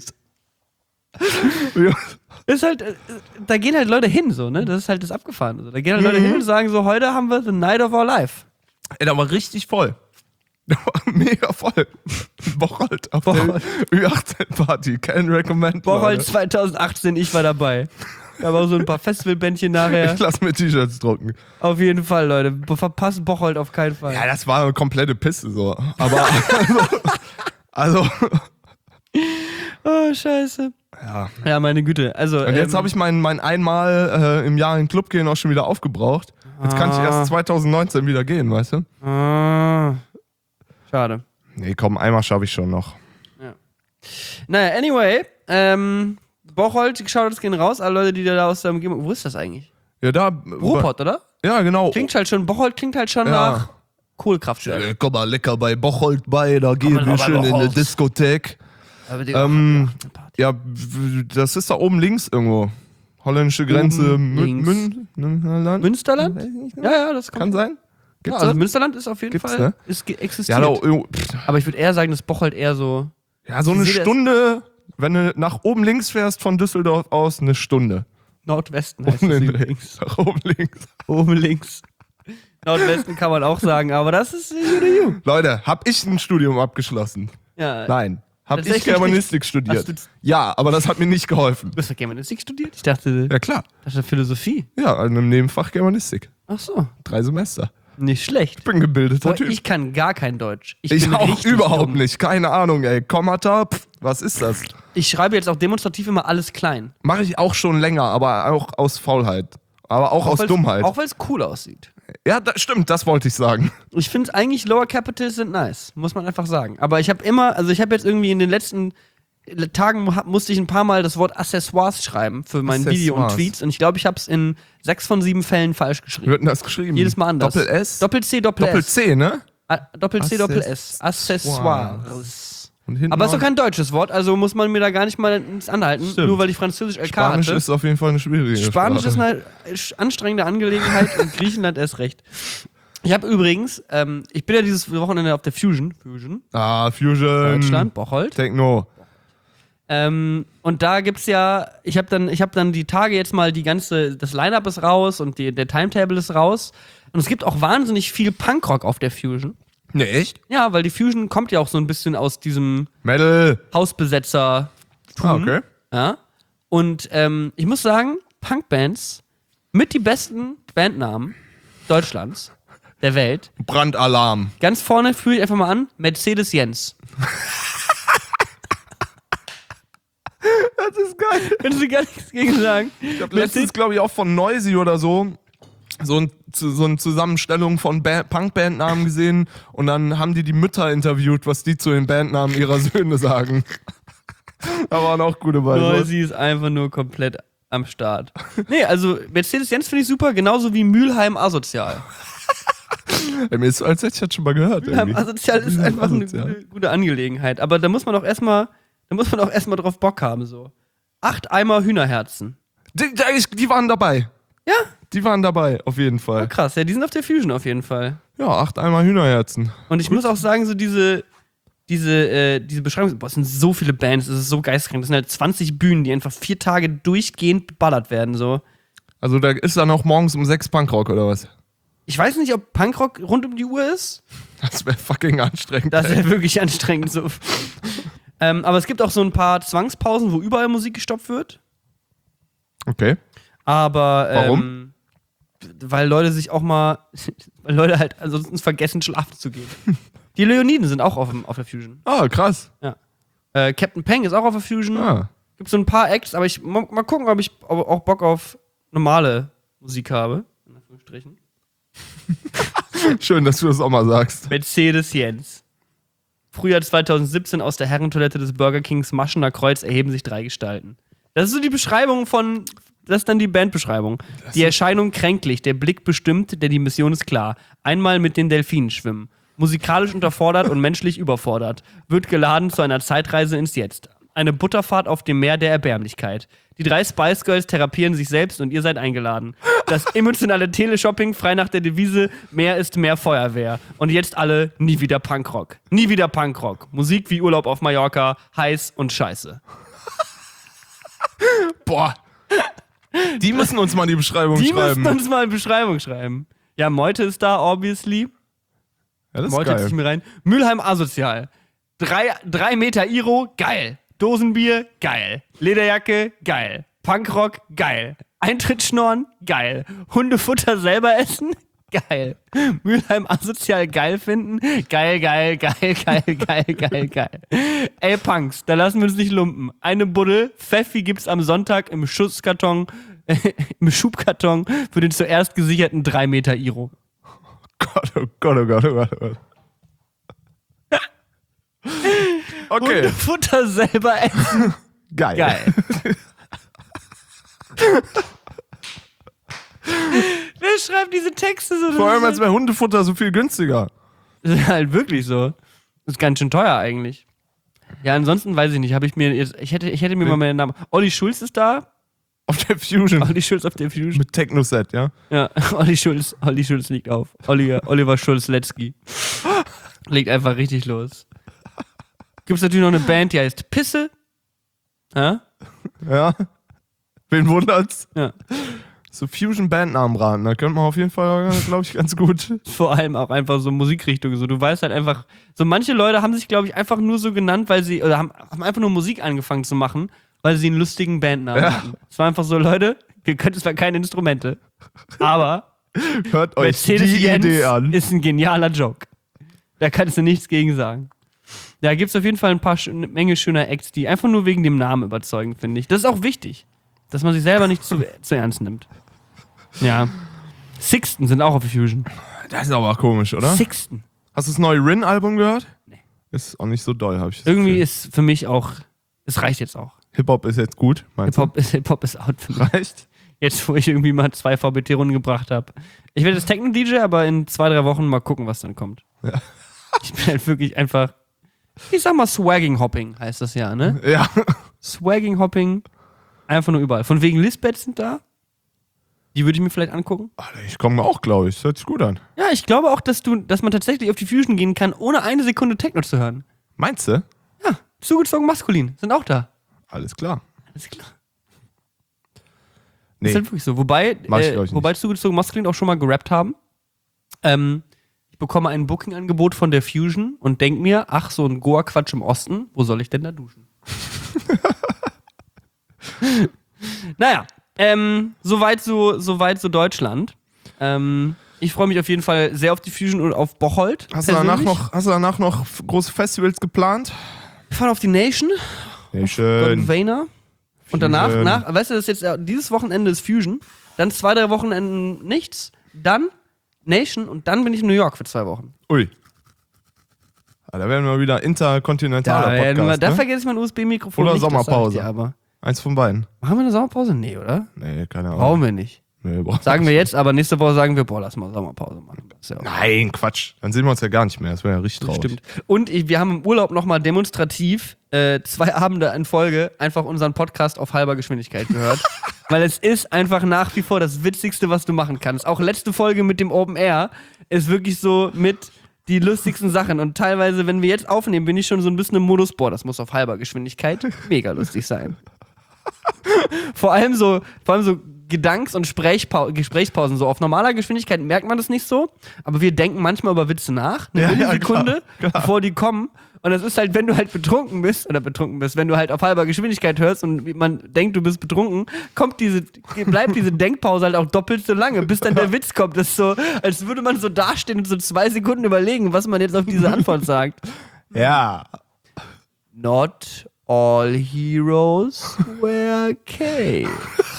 Ist halt, äh, da gehen halt Leute hin, so, ne? Das ist halt das Abgefahrene. So. Da gehen halt Leute Mhm. hin und sagen so, heute haben wir the night of our life. Ey, da war richtig voll. Mega voll. Bocholt auf Bocholt. der Ü achtzehn Party. Can recommend. Bocholt Leute. zwanzig achtzehn, ich war dabei. Da war so ein paar Festivalbändchen nachher. Ich lass mir T-Shirts drucken. Auf jeden Fall, Leute. Verpasst Bocholt auf keinen Fall. Ja, das war eine komplette Pisse so. Aber also, also Oh, scheiße. ja. Ja, meine Güte. Also, Und jetzt ähm, habe ich mein, mein einmal äh, im Jahr in den Club gehen auch schon wieder aufgebraucht. Jetzt kann ich Ah. erst zwanzig neunzehn wieder gehen, weißt du? Ah, schade. Nee, komm, einmal schaffe ich schon noch. Naja, anyway, ähm, Bocholt, Shoutouts gehen raus, alle Leute, die da aus der Umgebung. Wo ist das eigentlich? Ja, da. Ruhrpott, oder? Ja, genau. Klingt halt schon, Bocholt klingt halt schon Ja. nach Kohlekraftwerk. Äh, komm mal lecker bei Bocholt bei, da gehen mal wir bei schön in eine Bocholt. Diskothek. Aber die Ähm, achtzehn Party. Ja, w- das ist da oben links irgendwo. Holländische Grenze, Oben Mün- links. Mün- Münsterland? Münsterland? Weiß ich nicht. Ja, ja, das Kann kommt. sein. Ja, Gibt's also das? Münsterland ist auf jeden Gibt's, Fall, ne? ist ge- existiert. Ja, da, irgendwo- pff, Aber ich würde eher sagen, dass Bocholt eher so ja, so eine Ich seh das- Stunde, wenn du nach oben links fährst von Düsseldorf aus, eine Stunde. Nordwesten heißt Um das den übrigens. Nach oben links. Oben links. Nordwesten kann man auch sagen, aber das ist you do you. Leute, hab ich ein Studium abgeschlossen? Ja. Nein. Hab ich Tatsächlich Germanistik Hast studiert? du- Ja, aber das hat mir nicht geholfen. Du hast doch Germanistik studiert? Ich dachte, Ja, klar. dachte Philosophie. Ja, in einem Nebenfach Germanistik. Ach so, Drei Semester. nicht schlecht. Ich bin gebildeter Boah, Typ. ich kann gar kein Deutsch. Ich, Ich bin auch richtig überhaupt dumm. nicht. Keine Ahnung, ey. Kommata, pff, was ist das? Ich schreibe jetzt auch demonstrativ immer alles klein. Mache ich auch schon länger, aber auch aus Faulheit. Aber auch, aus weil's- Dummheit. Auch weil es cool aussieht. Ja, das stimmt, das wollte ich sagen. Ich finde eigentlich Lower Capitals sind nice, muss man einfach sagen. Aber ich habe immer, also ich habe jetzt irgendwie in den letzten Tagen mu- musste ich ein paar Mal das Wort Accessoires schreiben für mein Video und Accessoires. Tweets und ich glaube, ich habe es in sechs von sieben Fällen falsch Wie geschrieben. wird denn das geschrieben? Jedes Mal anders. Doppel S? Doppel C, Doppel, Doppel S. C, ne? Ah, Doppel C, Doppel S. Accessoires. Und hinten Aber es ist noch- doch kein deutsches Wort, also muss man mir da gar nicht mal ins anhalten, Stimmt. nur weil ich Französisch L K Spanisch hatte. ist auf jeden Fall eine schwierige Spanisch ist Sprache. eine sch- anstrengende Angelegenheit und Griechenland erst recht. Ich habe übrigens, ähm, ich bin ja dieses Wochenende auf der Fusion, Fusion, Ah, Fusion. Deutschland, Bocholt. Techno. Ähm, und da gibt's ja, ich habe dann, ich habe dann die Tage jetzt mal die ganze, das Line-Up ist raus und die, der Timetable ist raus. Und es gibt auch wahnsinnig viel Punkrock auf der Fusion. Ne, echt? Ja, weil die Fusion kommt ja auch so ein bisschen aus diesem Metal. Hausbesetzer. Ah, okay. Ja. Und ähm, ich muss sagen, Punkbands mit die besten Bandnamen Deutschlands, der Welt. Brandalarm. Ganz vorne führe ich einfach mal an, Mercedes Jens. Das ist geil. Kannst du gar nichts gegen sagen? Ich habe letztens, glaube ich, auch von Noisy oder so so, ein, so eine Zusammenstellung von Ba- Punk-Bandnamen gesehen und dann haben die die Mütter interviewt, was die zu den Bandnamen ihrer Söhne sagen. Da waren auch gute Beispiele. Noisy ist einfach nur komplett am Start. Nee, also Mercedes Jens finde ich super, genauso wie Mülheim Asozial. Ey, mir ist so, als hätte ich das schon mal gehört. Mülheim irgendwie. Asozial ist Mülheim einfach eine Asozial. gute, gute Angelegenheit. Aber da muss man doch erstmal, da muss man doch erstmal drauf Bock haben, so. Acht Eimer Hühnerherzen. Die, die, die waren dabei. Ja, Die waren dabei, auf jeden Fall. krass. Ja, die sind auf der Fusion auf jeden Fall. Ja, acht einmal Hühnerherzen. Und ich muss auch sagen, so diese, diese, äh, diese Beschreibung, boah, es sind so viele Bands, es ist so geistkrank. Das sind halt zwanzig Bühnen, die einfach vier Tage durchgehend geballert werden, so. Also da ist dann auch morgens um sechs Punkrock oder was? Ich weiß nicht, ob Punkrock rund um die Uhr ist. Das wäre fucking anstrengend. Das ist ey. ja wirklich anstrengend so. ähm, aber es gibt auch so ein paar Zwangspausen, wo überall Musik gestoppt wird. Okay. Aber ähm, Warum? weil Leute sich auch mal, weil Leute halt ansonsten vergessen, schlafen zu gehen. Die Leoniden sind auch auf, dem, auf der Fusion. Ah, krass. Äh, Captain Peng ist auch auf der Fusion. Ah. Gibt so ein paar Acts, aber ich mal, mal gucken, ob ich ob, auch Bock auf normale Musik habe. In Anführungsstrichen. Schön, dass du das auch mal sagst. Mercedes Jens. Frühjahr zwanzig siebzehn aus der Herrentoilette des Burger Kings Maschener Kreuz erheben sich drei Gestalten. Das ist so die Beschreibung von, das ist dann die Bandbeschreibung. Die Erscheinung kränklich, der Blick bestimmt, denn die Mission ist klar. Einmal mit den Delfinen schwimmen. Musikalisch unterfordert und menschlich überfordert. Wird geladen zu einer Zeitreise ins Jetzt. Eine Butterfahrt auf dem Meer der Erbärmlichkeit. Die drei Spice Girls therapieren sich selbst und ihr seid eingeladen. Das emotionale Teleshopping frei nach der Devise Mehr ist mehr Feuerwehr. Und jetzt alle nie wieder Punkrock. Nie wieder Punkrock. Musik wie Urlaub auf Mallorca, heiß und scheiße. Boah. Die müssen uns mal die Beschreibung Die schreiben. müssen uns mal eine Beschreibung schreiben. Ja, Meute ist da, obviously. Ja, das ist Wollte geil. ziehe ich mir rein. Mülheim asozial. Drei, drei Meter Iro, geil. Dosenbier, geil. Lederjacke, geil. Punkrock, geil. Eintrittsschnorren, geil. Hundefutter selber essen, geil. Mülheim asozial geil finden, geil, geil, geil, geil, geil, geil, geil. Ey, Punks, da lassen wir uns nicht lumpen. Eine Buddel, Pfeffi gibt's am Sonntag im Schusskarton, im Schubkarton für den zuerst gesicherten drei Meter Iro. Gott, oh Gott, oh Gott, oh Gott, oh Gott. Okay. Hundefutter selber essen, Geil. geil. Wer schreibt diese Texte so? Vor allem, als wäre Hundefutter so viel günstiger. Das ist halt wirklich so. Das ist ganz schön teuer eigentlich. Ja, ansonsten weiß ich nicht. Habe ich mir jetzt, ich hätte, ich hätte mir Nee. mal meinen Namen. Olli Schulz ist da. Auf der Fusion. Olli Schulz auf der Fusion. Mit Techno-Set, ja? Ja, Olli Schulz, Olli Schulz liegt auf. Oliver, Oliver Schulz-Letzky. Legt einfach richtig los. Gibt es natürlich noch eine Band, die heißt Pisse. Ja? Ja. Wen wundert's? Ja. So Fusion-Bandnamen raten, da könnte man auf jeden Fall, glaube ich, ganz gut. Vor allem auch einfach so Musikrichtungen. So, du weißt halt einfach, so manche Leute haben sich, glaube ich, einfach nur so genannt, weil sie, oder haben, haben einfach nur Musik angefangen zu machen, weil sie einen lustigen Bandnamen Ja. hatten. Es war einfach so, Leute, ihr könnt zwar keine Instrumente, aber Hört euch die Mercedes-Benz Idee an. ist ein genialer Joke. Da kannst du nichts gegen sagen. Da gibt es auf jeden Fall ein paar, eine Menge schöner Acts, die einfach nur wegen dem Namen überzeugen, finde ich. Das ist auch wichtig, dass man sich selber nicht zu, zu ernst nimmt. Ja. Sixten sind auch auf Fusion. Das ist aber komisch, oder? Sixten. Hast du das neue Rin-Album gehört? Nee. Ist auch nicht so doll, habe ich das Irgendwie Gefühl. ist für mich auch, es reicht jetzt auch. Hip-Hop ist jetzt gut, meinst Hip-Hop ist, Hip-Hop ist out für mich. du? Reicht? Jetzt, wo ich irgendwie mal zwei V B T-Runden gebracht habe. Ich werde jetzt Techno-D J, aber in zwei, drei Wochen mal gucken, was dann kommt. Ja. Ich bin halt wirklich einfach, ich sag mal Swagging-Hopping heißt das ja, ne? Ja. Swagging-Hopping, einfach nur überall. Von wegen Lisbeth sind da. Die würde ich mir vielleicht angucken. Alter, ich komme auch, glaube ich. Das hört sich gut an. Ja, ich glaube auch, dass du, dass man tatsächlich auf die Fusion gehen kann, ohne eine Sekunde Techno zu hören. Meinst du? Ja, zugezogen maskulin, sind auch da. Alles klar. Alles klar. Nee. Ist halt wirklich so. Wobei, Mach ich, äh, glaub ich, wobei zugezogen maskulin auch schon mal gerappt haben. Ähm, ich bekomme ein Booking-Angebot von der Fusion und denk mir, ach, so ein Goa-Quatsch im Osten, wo soll ich denn da duschen? Naja, ähm, soweit so, soweit so Deutschland. Ähm, ich freue mich auf jeden Fall sehr auf die Fusion und auf Bocholt. Hast du, danach persönlich. noch, hast du danach noch f- große Festivals geplant? Wir fahren auf die Nation, Ja, schön. Vayner. Und danach, Fusion. nach, weißt du, das ist jetzt äh, dieses Wochenende ist Fusion, dann zwei, drei Wochenenden nichts, dann Nation und dann bin ich in New York für zwei Wochen. Ui. Ah, da werden wir wieder interkontinentaler Da, Podcast, ja, da ne? vergesse ich mein U S B-Mikrofon Oder nicht, das sag ich Sommerpause. dir aber. Eins von beiden. Machen wir eine Sommerpause? Nee, oder? Nee, keine Ahnung. Brauchen wir nicht. Nee, brauchen Sagen wir jetzt, aber nächste Woche sagen wir, boah, lass mal Sommerpause machen. Das ist ja auch Nein, Quatsch. Dann sehen wir uns ja gar nicht mehr. Das wäre ja richtig traurig. Stimmt. Und ich, wir haben im Urlaub nochmal demonstrativ äh, zwei Abende in Folge einfach unseren Podcast auf halber Geschwindigkeit gehört. Weil es ist einfach nach wie vor das Witzigste, was du machen kannst. Auch letzte Folge mit dem Open Air ist wirklich so mit die lustigsten Sachen. Und teilweise, wenn wir jetzt aufnehmen, bin ich schon so ein bisschen im Modus, boah, das muss auf halber Geschwindigkeit mega lustig sein. Vor allem so, vor allem so Gedanks- und Sprechpau- Gesprächspausen. So auf normaler Geschwindigkeit merkt man das nicht so, aber wir denken manchmal über Witze nach, eine Ja, ja, Millisekunde, klar, klar. bevor die kommen. Und das ist halt, wenn du halt betrunken bist, oder betrunken bist, wenn du halt auf halber Geschwindigkeit hörst und man denkt, du bist betrunken, kommt diese, bleibt diese Denkpause halt auch doppelt so lange, bis dann der Witz kommt. Das ist so, als würde man so dastehen und so zwei Sekunden überlegen, was man jetzt auf diese Antwort sagt. Ja. Not all heroes wear capes.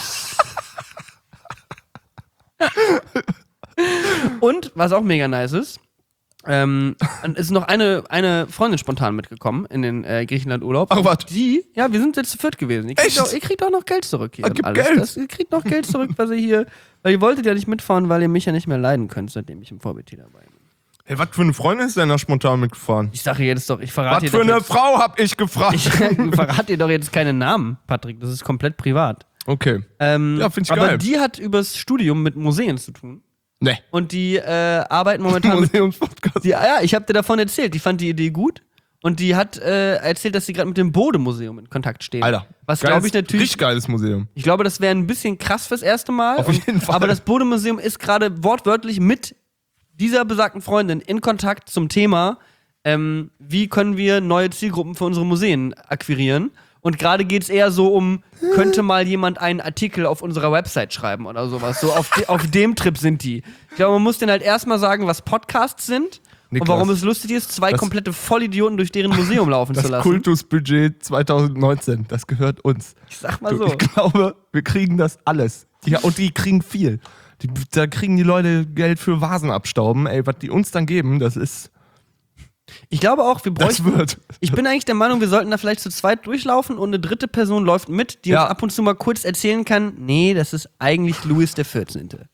Und, was auch mega nice ist, ähm, ist noch eine, eine Freundin spontan mitgekommen in den äh, Griechenland-Urlaub. Ach, was? Die, ja, wir sind jetzt zu viert gewesen. Ihr kriegt, Echt? auch, ihr kriegt auch noch Geld zurück hier. Ah, und gib alles. Geld. Das, ihr kriegt noch Geld zurück, was ihr hier, weil ihr wolltet ja nicht mitfahren, weil ihr mich ja nicht mehr leiden könnt, seitdem ich im V B T dabei bin. Hey, was für eine Freundin ist denn da spontan mitgefahren? Ich sage jetzt doch, ich verrate Was dir für doch eine jetzt, Frau hab ich gefragt? ich verrate dir doch jetzt keine Namen, Patrick. Das ist komplett privat. Okay. Ähm, Ja, find ich aber geil. die hat übers Studium mit Museen zu tun. Nee. Und die äh, arbeiten momentan mit. Museumspodcast. Die, ja, ich habe dir davon erzählt. Die fand die Idee gut. Und die hat äh, erzählt, dass sie gerade mit dem Bode-Museum in Kontakt stehen. Alter. Was Geiles- glaube ich natürlich. Richtig geiles Museum. Ich glaube, das wäre ein bisschen krass fürs erste Mal. Auf jeden Fall. Aber das Bode-Museum ist gerade wortwörtlich mit dieser besagten Freundin in Kontakt zum Thema, ähm, wie können wir neue Zielgruppen für unsere Museen akquirieren. Und gerade geht es eher so um, könnte mal jemand einen Artikel auf unserer Website schreiben oder sowas. So auf, de- auf dem Trip sind die. Ich glaube, man muss denen halt erstmal sagen, was Podcasts sind. Niklas, und warum es lustig ist, zwei das, komplette Vollidioten durch deren Museum laufen zu lassen. Das Kultusbudget zwanzig neunzehn, das gehört uns. Ich sag mal so. Ich glaube, wir kriegen das alles. Ja, und die kriegen viel. Die, da kriegen die Leute Geld für Vasen abstauben. Ey, was die uns dann geben, das ist... Ich glaube auch, wir Das bräuchten... wird. Ich bin eigentlich der Meinung, wir sollten da vielleicht zu zweit durchlaufen und eine dritte Person läuft mit, die Ja. uns ab und zu mal kurz erzählen kann, nee, das ist eigentlich Louis der vierzehnte.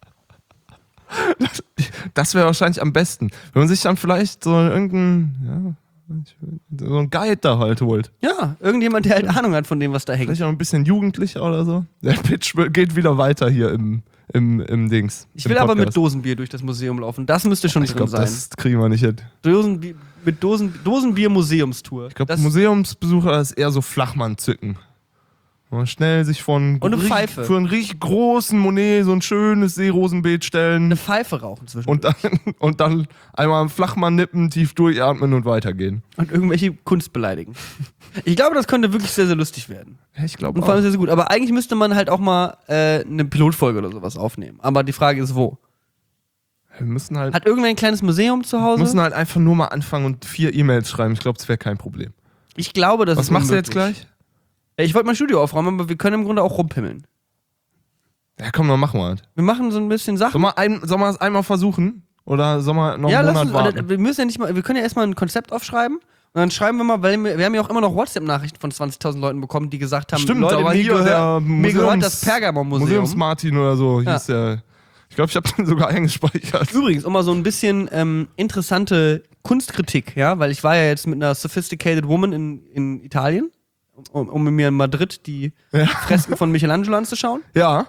Das, das wäre wahrscheinlich am besten. Wenn man sich dann vielleicht so irgendein... Ja, so ein Guide da halt holt. Ja, irgendjemand, der halt Ahnung hat von dem, was da hängt. Vielleicht auch ein bisschen jugendlicher oder so. Der Pitch geht wieder weiter hier im, im, im Dings. Ich im will aber mit Podcast. Dosenbier durch das Museum laufen. Das müsste schon Ich drin glaube, sein. das kriegen wir nicht hin. Dosenbier, mit Dosen, Dosenbier-Museumstour. Ich glaube, Das- Museumsbesucher ist eher so Flachmann zücken. Und schnell sich von Und eine richtig- Pfeife. für einen richtig großen Monet so ein schönes Seerosenbeet stellen eine Pfeife rauchen zwischen und dann, und dann einmal am Flachmann nippen, tief durchatmen und weitergehen. und irgendwelche Kunst beleidigen. Ich glaube, das könnte wirklich sehr, sehr lustig werden. Ja, ich glaube Und vor allem auch. sehr, sehr gut. Aber eigentlich müsste man halt auch mal äh, eine Pilotfolge oder sowas aufnehmen. Aber die Frage ist, wo? Wir müssen halt, Hat irgendwer ein kleines Museum zu Hause? müssen halt einfach nur mal anfangen und vier E-Mails schreiben. Ich glaube, das wäre kein Problem. Ich glaube, das Was ist machst du jetzt unmöglich. gleich? Ich wollte mein Studio aufräumen, aber wir können im Grunde auch rumpimmeln. Ja, komm, dann machen wir halt. Wir machen so ein bisschen Sachen. Sollen wir, ein, sollen wir es einmal versuchen? Oder sollen wir noch Ja, einen lass Monat uns, warten? oder, wir müssen ja nicht mal, wir können ja erstmal ein Konzept aufschreiben und dann schreiben wir mal, weil wir, wir haben ja auch immer noch WhatsApp-Nachrichten von zwanzigtausend Leuten bekommen, die gesagt haben, Stimmt, Leute, aber mir, hier gehört, der mir gehört das Museums- Pergamon-Museum. Museums-Martin oder so Ja. hieß der. Ich glaube, ich habe den sogar eingespeichert. Übrigens, um mal so ein bisschen ähm, interessante Kunstkritik, ja, weil ich war ja jetzt mit einer Sophisticated Woman in, in Italien, um, um mir in Madrid die Ja. Fresken von Michelangelo anzuschauen. Ja.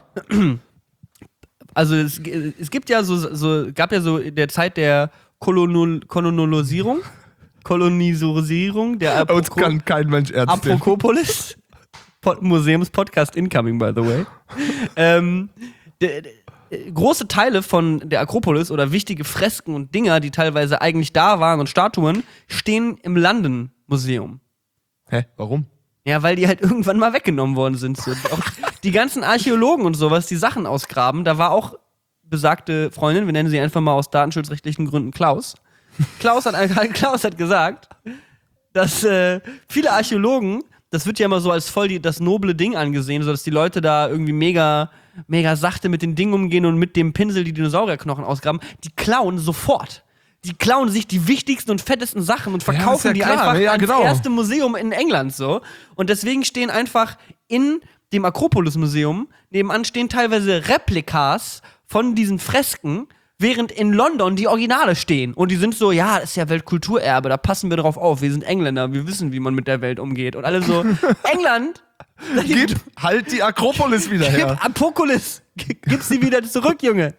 Also es, es gibt ja so, so, gab ja so in der Zeit der Kolonol, Kolonisierung, Kolonisierung der Uns Aproko- kann kein Mensch ernst nehmen. Aprokopolis, Pod Museums-Podcast incoming, by the way. ähm, de, de, große Teile von der Akropolis oder wichtige Fresken und Dinger, die teilweise eigentlich da waren und Statuen, stehen im London-Museum. Hä, warum? Ja, weil die halt irgendwann mal weggenommen worden sind. So. Auch die ganzen Archäologen und sowas, die Sachen ausgraben, da war auch besagte Freundin, wir nennen sie einfach mal aus datenschutzrechtlichen Gründen Klaus. Klaus hat, Klaus hat gesagt, dass äh, viele Archäologen, das wird ja immer so als voll die, das noble Ding angesehen, so dass die Leute da irgendwie mega, mega sachte mit den Dingen umgehen und mit dem Pinsel die Dinosaurierknochen ausgraben, die klauen sofort. Die klauen sich die wichtigsten und fettesten Sachen und Ja, verkaufen ist ja die klar, einfach ja, ans genau. erste Museum in England so. Und deswegen stehen einfach in dem Akropolis-Museum nebenan stehen teilweise Replikas von diesen Fresken, während in London die Originale stehen. Und die sind so, ja, das ist ja Weltkulturerbe, da passen wir drauf auf. Wir sind Engländer, wir wissen, wie man mit der Welt umgeht. Und alle so, England, Gib halt die Akropolis wieder gib her. Apokolis, gib sie wieder zurück, Junge.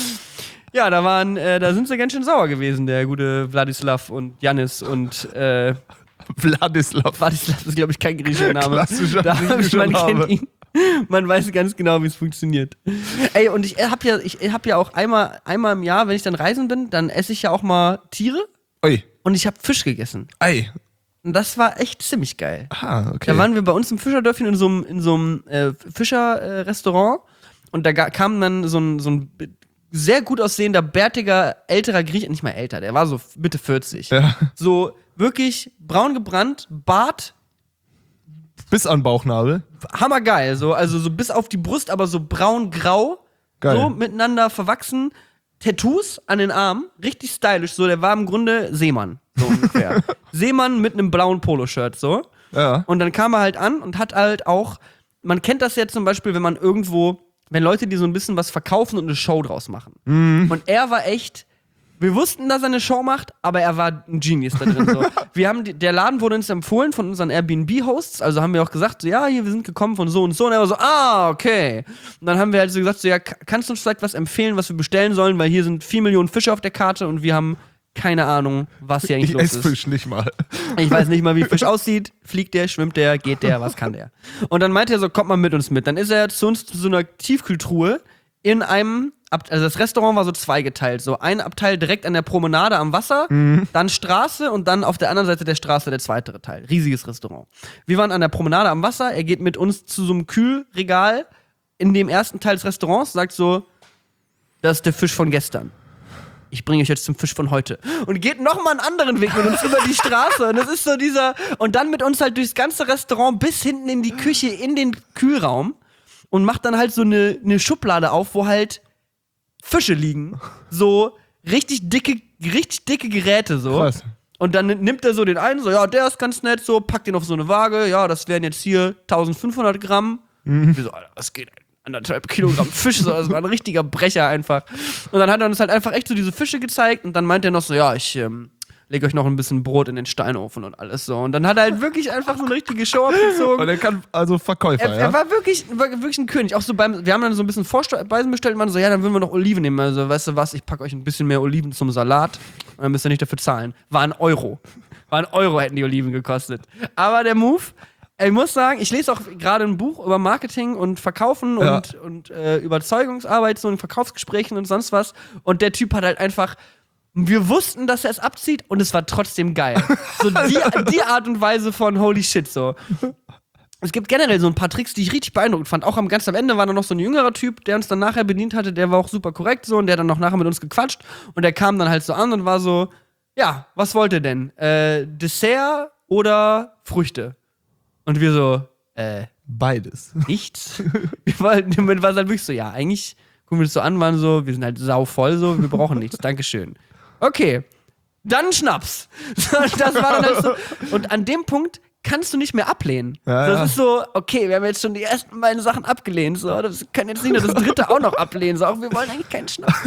Ja, da waren, äh, da sind sie ganz schön sauer gewesen, der gute Wladislav und Janis und äh, Wladislav. Wladislav ist, glaube ich, kein griechischer Name. Klassischer da, griechischer man Name. kennt ihn. Man weiß ganz genau, wie es funktioniert. Ey, und ich habe ja, ich hab ja auch einmal, einmal im Jahr, wenn ich dann reisen bin, dann esse ich ja auch mal Tiere Ui. und ich habe Fisch gegessen. Ei. Und das war echt ziemlich geil. Ah, okay. Da waren wir bei uns im Fischerdörfchen in so einem, in so einem äh, Fischerrestaurant und da ga- kam dann so ein, so ein sehr gut aussehender, bärtiger, älterer Grieche, nicht mal älter, der war so Mitte vierzig. Ja. So wirklich braun gebrannt, Bart, Bis an Bauchnabel. hammergeil, so, also so bis auf die Brust, aber so braun-grau, Geil. so miteinander verwachsen. Tattoos an den Armen, richtig stylisch, so, der war im Grunde Seemann, so ungefähr. Seemann mit einem blauen Poloshirt, so. Ja. Und dann kam er halt an und hat halt auch, man kennt das ja zum Beispiel, wenn man irgendwo, wenn Leute, die so ein bisschen was verkaufen und eine Show draus machen. Mhm. Und er war echt, wir wussten, dass er eine Show macht, aber er war ein Genius da drin. So. Wir haben, die, der Laden wurde uns empfohlen von unseren Airbnb-Hosts, also haben wir auch gesagt, so, ja, hier, wir sind gekommen von so und so. Und er war so, ah, okay. Und dann haben wir halt so gesagt, so, ja, k- kannst du uns vielleicht was empfehlen, was wir bestellen sollen, weil hier sind vier Millionen Fische auf der Karte und wir haben keine Ahnung, was hier eigentlich Ich los esse ist. Fisch nicht mal. Ich weiß nicht mal, wie Fisch aussieht. Fliegt der, schwimmt der, geht der, was kann der? Und dann meinte er so, kommt mal mit uns mit. Dann ist er zu uns zu so einer Tiefkühltruhe in einem Ab, also das Restaurant war so zweigeteilt. So ein Abteil direkt an der Promenade am Wasser, dann Straße und dann auf der anderen Seite der Straße der zweite Teil. Riesiges Restaurant. Wir waren an der Promenade am Wasser, er geht mit uns zu so einem Kühlregal in dem ersten Teil des Restaurants, sagt so, das ist der Fisch von gestern. Ich bringe euch jetzt zum Fisch von heute. Und geht nochmal einen anderen Weg mit uns über die Straße. Und das ist so dieser, und dann mit uns halt durchs ganze Restaurant bis hinten in die Küche, in den Kühlraum und macht dann halt so eine, eine Schublade auf, wo halt Fische liegen. So richtig dicke, richtig dicke Geräte so. Krass. Und dann nimmt er so den einen, so, ja, der ist ganz nett, so, packt den auf so eine Waage, ja, das wären jetzt hier eintausendfünfhundert Gramm. Mhm. Wir so, Alter, was geht, anderthalb Kilogramm Fisch, so, das war ein richtiger Brecher einfach. Und dann hat er uns halt einfach echt so diese Fische gezeigt und dann meint er noch so, ja, ich ähm, lege euch noch ein bisschen Brot in den Steinofen und alles so. Und dann hat er halt wirklich einfach so eine richtige Show abgezogen. Und er kann, also Verkäufer, er, ja? er war wirklich, war wirklich ein König. Auch so beim, wir haben dann so ein bisschen Vorspeisen bestellt und man so, ja, dann würden wir noch Oliven nehmen. Also, weißt du was, ich packe euch ein bisschen mehr Oliven zum Salat und dann müsst ihr nicht dafür zahlen. War ein Euro. War ein Euro hätten die Oliven gekostet. Aber der Move, ich muss sagen, ich lese auch gerade ein Buch über Marketing und Verkaufen ja. und, und äh, Überzeugungsarbeit, so in Verkaufsgesprächen und sonst was. Und der Typ hat halt einfach, wir wussten, dass er es abzieht und es war trotzdem geil. So die, die Art und Weise von holy shit, so. Es gibt generell so ein paar Tricks, die ich richtig beeindruckend fand. Auch am ganz am Ende war da noch so ein jüngerer Typ, der uns dann nachher bedient hatte, der war auch super korrekt so und der hat dann noch nachher mit uns gequatscht und der kam dann halt so an und war so, ja, was wollt ihr denn? Äh, Dessert oder Früchte? Und wir so, äh, beides. Nichts. Wir waren, wir waren halt wirklich so, ja, eigentlich gucken wir das so an, waren so, wir sind halt sauvoll so, wir brauchen nichts, Dankeschön. Okay, dann Schnaps. Das war dann halt so. Und an dem Punkt kannst du nicht mehr ablehnen. Ja, das ja. ist so, okay, wir haben jetzt schon die ersten beiden Sachen abgelehnt, so, das können jetzt nicht nur das dritte auch noch ablehnen, so, auch wir wollen eigentlich keinen Schnaps.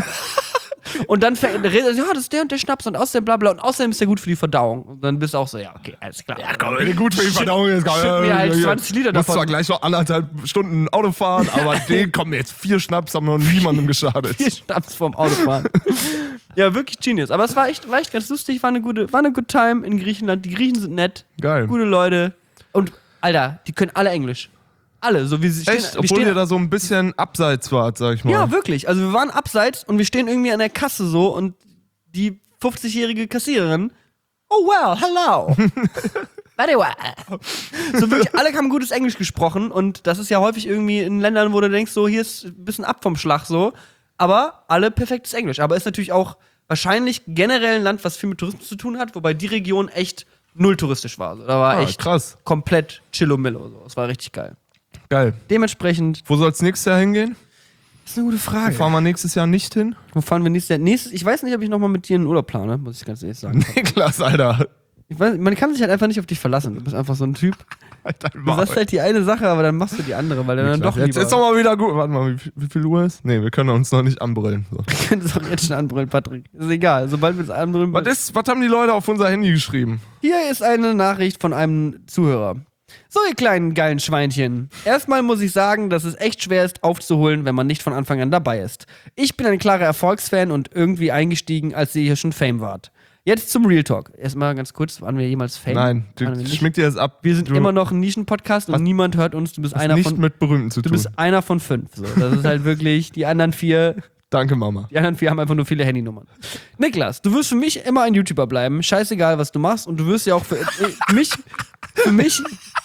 Und dann redet er, ja, das ist der und der Schnaps und außerdem bla bla und außerdem ist der gut für die Verdauung. Und dann bist du auch so, ja, okay, alles klar. Ja, komm, gut für die Verdauung ist geil. Schütt mir halt zwanzig Liter Muss davon. zwar gleich noch anderthalb Stunden Auto fahren, aber den kommen jetzt vier Schnaps, haben noch niemandem geschadet. Vier Schnaps vorm Autofahren. Ja, wirklich Genius. Aber es war echt, war echt ganz lustig, war eine gute, war eine good time in Griechenland. Die Griechen sind nett, Geil. gute Leute. Und, Alter, die können alle Englisch. Alle, so wie sie stehen. Echt? wir Obwohl stehen, ihr da so ein bisschen abseits wart, sag ich mal. Ja, wirklich. Also wir waren abseits und wir stehen irgendwie an der Kasse so und die fünfzigjährige Kassiererin, oh well, hello. Very well. So wirklich, alle haben gutes Englisch gesprochen und das ist ja häufig irgendwie in Ländern, wo du denkst, so hier ist ein bisschen ab vom Schlag so, aber alle perfektes Englisch. Aber ist natürlich auch wahrscheinlich generell ein Land, was viel mit Tourismus zu tun hat, wobei die Region echt null touristisch war. Also, da war Ah, echt krass. komplett chillomillo. So. Das war richtig geil. Geil. Dementsprechend, Wo soll's nächstes Jahr hingehen? das ist eine gute Frage. Wo fahren wir nächstes Jahr nicht hin? Wo fahren wir nächstes Jahr? Nächstes, ich weiß nicht, ob ich nochmal mit dir einen Urlaub plane, muss ich ganz ehrlich sagen. Niklas, Alter. Ich weiß, man kann sich halt einfach nicht auf dich verlassen. Du bist einfach so ein Typ. Alter Du sagst halt die eine Sache, aber dann machst du die andere, weil dann doch Jetzt lieber. ist doch mal wieder gut. Warte mal, wie, wie viel Uhr ist? Nee, wir können uns noch nicht anbrüllen. So. Wir können es auch jetzt schon anbrüllen, Patrick. Ist egal, sobald wir es anbrüllen. Was, ist, was haben die Leute auf unser Handy geschrieben? Hier ist eine Nachricht von einem Zuhörer. So, ihr kleinen geilen Schweinchen. Erstmal muss ich sagen, dass es echt schwer ist, aufzuholen, wenn man nicht von Anfang an dabei ist. Ich bin ein klarer Erfolgsfan und irgendwie eingestiegen, als ihr hier schon Fame wart. Jetzt zum Real Talk. Erstmal ganz kurz, waren wir jemals Fame? Nein, du Waren wir nicht? schmeckt dir das ab. Wir sind du immer noch ein Nischen-Podcast und niemand hört uns. Du bist hast einer nicht von mit Berühmten zu Du tun. bist einer von fünf. So. Das ist halt wirklich, die anderen vier, Danke, Mama. die anderen vier haben einfach nur viele Handynummern. Niklas, du wirst für mich immer ein YouTuber bleiben. Scheißegal, was du machst. Und du wirst ja auch für äh, mich, für mich.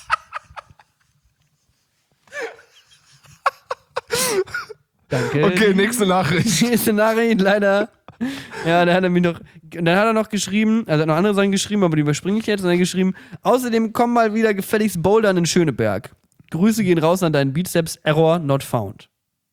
Danke. Okay, nächste Nachricht. Nächste Nachricht, leider. Ja, dann hat er mir noch, dann hat er noch geschrieben, also er hat noch andere Sachen geschrieben, aber die überspringe ich jetzt. Und dann hat er geschrieben, außerdem komm mal wieder gefälligst bouldern in Schöneberg. Grüße gehen raus an deinen Bizeps, Error not found.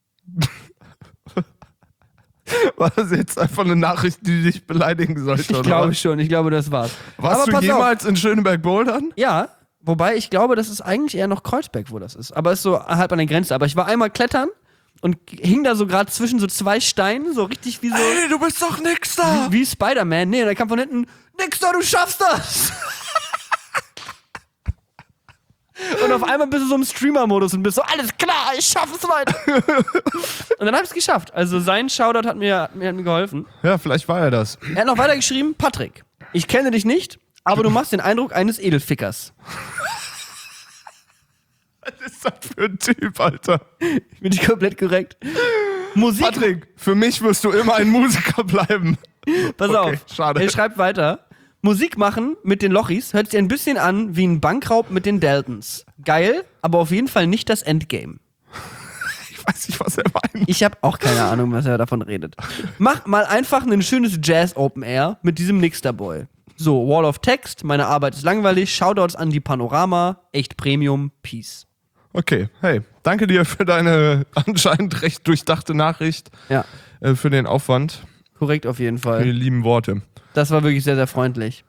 War das jetzt einfach eine Nachricht, die dich beleidigen sollte? Ich oder glaube was? schon, ich glaube, das war's. Warst aber du pass jemals in Schöneberg bouldern? Auf. Ja, wobei ich glaube, das ist eigentlich eher noch Kreuzberg, wo das ist. Aber ist so halb an der Grenze. Aber ich war einmal klettern und hing da so gerade zwischen so zwei Steinen, so richtig wie so. Ey, du bist doch nix da! Wie Spider-Man. Nee, und dann kam von hinten, Nixter, du schaffst das! Und auf einmal bist du so im Streamer-Modus und bist so, alles klar, ich schaff es weiter. Und dann hab ich's geschafft. Also sein Shoutout hat mir, hat mir, hat mir geholfen. Ja, vielleicht war er das. Er hat noch weiter geschrieben, Patrick, ich kenne dich nicht, aber du machst den Eindruck eines Edelfickers. Was ist das für ein Typ, Alter? Bin ich komplett korrekt? Musik. Patrick, für mich wirst du immer ein Musiker bleiben. Pass Okay, auf. schade. Er schreibt weiter. Musik machen mit den Lochis hört sich ein bisschen an wie ein Bankraub mit den Daltons. Geil, aber auf jeden Fall nicht das Endgame. Ich weiß nicht, was er meint. Ich habe auch keine Ahnung, was er davon redet. Mach mal einfach ein schönes Jazz Open Air mit diesem Nixter Boy. So, Wall of Text, meine Arbeit ist langweilig, Shoutouts an die Panorama, echt Premium, Peace. Okay, hey, danke dir für deine anscheinend recht durchdachte Nachricht, Ja, äh, für den Aufwand, korrekt auf jeden für die Fall. lieben Worte. Das war wirklich sehr, sehr freundlich.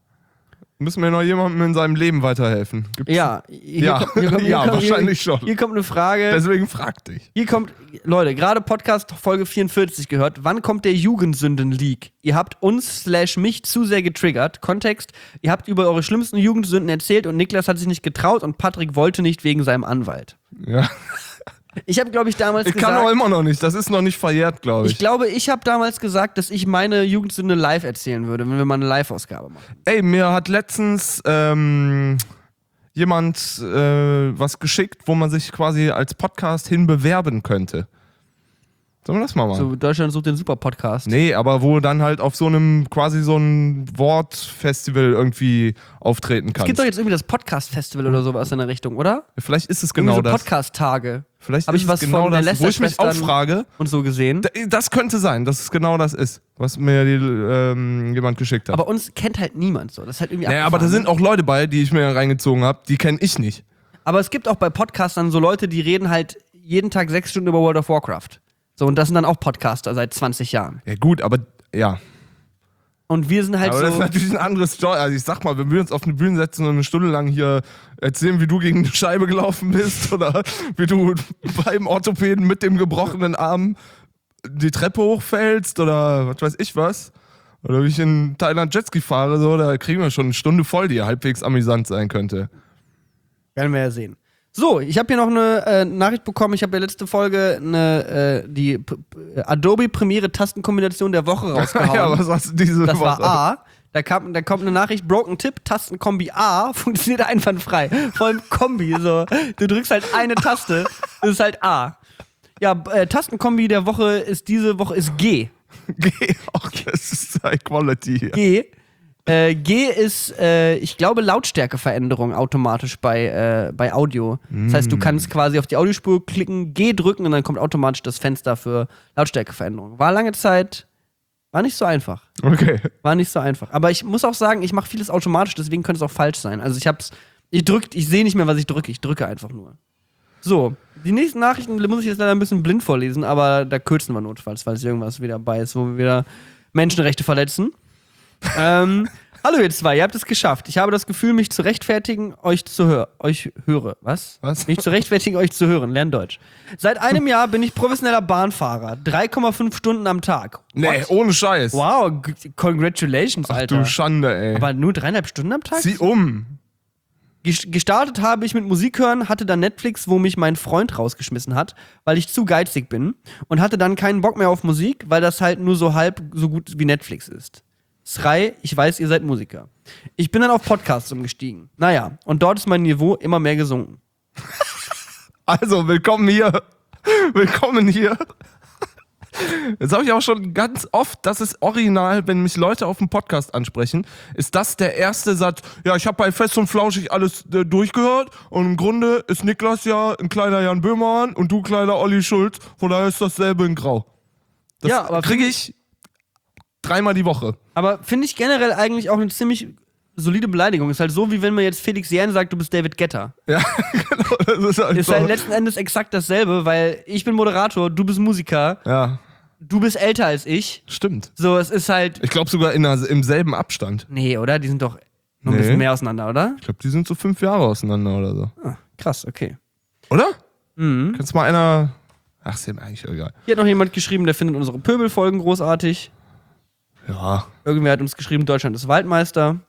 Müssen wir noch jemandem in seinem Leben weiterhelfen? Gibt's- Ja, hier Ja, kommt, hier kommt, hier ja, kommt, wahrscheinlich hier, schon. Hier kommt eine Frage. Deswegen frag dich. Hier kommt, Leute, gerade Podcast Folge vierundvierzig gehört. Wann kommt der Jugendsünden-Leak? Ihr habt uns slash mich zu sehr getriggert. Kontext, ihr habt über eure schlimmsten Jugendsünden erzählt und Niklas hat sich nicht getraut und Patrick wollte nicht wegen seinem Anwalt. Ja. Ich habe, glaube ich, damals Ich gesagt... kann auch immer noch nicht, das ist noch nicht verjährt, glaube ich. Ich glaube, ich habe damals gesagt, dass ich meine Jugendsünde live erzählen würde, wenn wir mal eine Live-Ausgabe machen. Ey, mir hat letztens ähm, jemand äh, was geschickt, wo man sich quasi als Podcast hin bewerben könnte. Sollen wir das mal machen? So, Deutschland sucht den Super-Podcast. Nee, aber wo dann halt auf so einem quasi so ein Wortfestival irgendwie auftreten Es kannst. gibt doch jetzt irgendwie das Podcast-Festival oder sowas in der Richtung, oder? Vielleicht ist es Irgendwie genau so das. Podcast-Tage. Vielleicht Hab ist ich was es genau von der das, wo ich mich auch Lester-Schwestern frage. und so gesehen. D- Das könnte sein, dass es genau das ist, was mir die, ähm, jemand geschickt hat. Aber uns kennt halt niemand so. Das ist halt irgendwie naja, aber da abgefahren, sind ne? auch Leute bei, die ich mir reingezogen habe, die kenne ich nicht. Aber es gibt auch bei Podcastern so Leute, die reden halt jeden Tag sechs Stunden über World of Warcraft. So, und das sind dann auch Podcaster seit zwanzig Jahren. Ja gut, aber ja. Und wir sind halt Aber das ist so. natürlich ein anderes Story. Also ich sag mal, wenn wir uns auf eine Bühne setzen und eine Stunde lang hier erzählen, wie du gegen eine Scheibe gelaufen bist oder wie du beim Orthopäden mit dem gebrochenen Arm die Treppe hochfällst oder was weiß ich was. Oder wie ich in Thailand Jetski fahre, so, da kriegen wir schon eine Stunde voll, die halbwegs amüsant sein könnte. Werden wir ja sehen. So, ich habe hier noch eine äh, Nachricht bekommen. Ich habe ja letzte Folge eine, äh, die P P Adobe Premiere Tastenkombination der Woche rausgehauen. Ja, was hast du diese Das Woche? war A. Da, kam, da kommt eine Nachricht, Broken Tip, Tastenkombi A, funktioniert einwandfrei. Vor allem Kombi, so. Du drückst halt eine Taste, das ist halt A. Ja, äh, Tastenkombi der Woche ist diese Woche ist G. G, auch das ist High Quality hier. G. Äh, G ist, äh, ich glaube, Lautstärkeveränderung automatisch bei, äh, bei Audio. Das heißt, du kannst quasi auf die Audiospur klicken, G drücken und dann kommt automatisch das Fenster für Lautstärkeveränderung. War lange Zeit, war nicht so einfach. Okay. War nicht so einfach. Aber ich muss auch sagen, ich mache vieles automatisch, deswegen könnte es auch falsch sein. Also ich hab's, ich drück, ich sehe nicht mehr, was ich drücke. Ich drücke einfach nur. So, die nächsten Nachrichten muss ich jetzt leider ein bisschen blind vorlesen, aber da kürzen wir notfalls, falls irgendwas wieder bei ist, wo wir wieder Menschenrechte verletzen. ähm, hallo ihr zwei, ihr habt es geschafft. Ich habe das Gefühl, mich zu rechtfertigen, euch zu hören. Euch höre. Was? Was? Mich zu rechtfertigen, euch zu hören. Lern Deutsch. Seit einem Jahr bin ich professioneller Bahnfahrer. drei Komma fünf Stunden am Tag. Nee, ohne Scheiß. Wow, g- congratulations, Ach Alter. du Schande, ey. Aber nur dreieinhalb Stunden am Tag? Zieh um. Ges- Gestartet habe ich mit Musik hören, hatte dann Netflix, wo mich mein Freund rausgeschmissen hat, weil ich zu geizig bin und hatte dann keinen Bock mehr auf Musik, weil das halt nur so halb so gut wie Netflix ist. Srei, ich weiß, ihr seid Musiker. Ich bin dann auf Podcasts umgestiegen. Naja, und dort ist mein Niveau immer mehr gesunken. Also, willkommen hier. Willkommen hier. Das habe ich auch schon ganz oft, das ist original, wenn mich Leute auf dem Podcast ansprechen, ist das der erste Satz, ja, ich habe bei Fest und Flauschig alles äh, durchgehört und im Grunde ist Niklas ja ein kleiner Jan Böhmermann und du kleiner Olli Schulz, von daher ist dasselbe in Grau. Das Ja, aber kriege ich dreimal die Woche. Aber finde ich generell eigentlich auch eine ziemlich solide Beleidigung. Ist halt so, wie wenn man jetzt Felix Jähn sagt, du bist David Guetta. Ja, genau. Das ist halt Ist so. halt letzten Endes exakt dasselbe, weil ich bin Moderator, du bist Musiker, Ja, du bist älter als ich. stimmt. So, es ist halt. Ich glaube sogar in der, im selben Abstand. Nee, oder? Die sind doch noch ein Nee. bisschen mehr auseinander, oder? Ich glaube, die sind so fünf Jahre auseinander oder so. Ah, krass, okay. Oder? Mhm. Kannst mal einer. Ach, ist mir eigentlich egal. Hier hat noch jemand geschrieben, der findet unsere Pöbelfolgen großartig. Ja. Irgendwer hat uns geschrieben, Deutschland ist Waldmeister.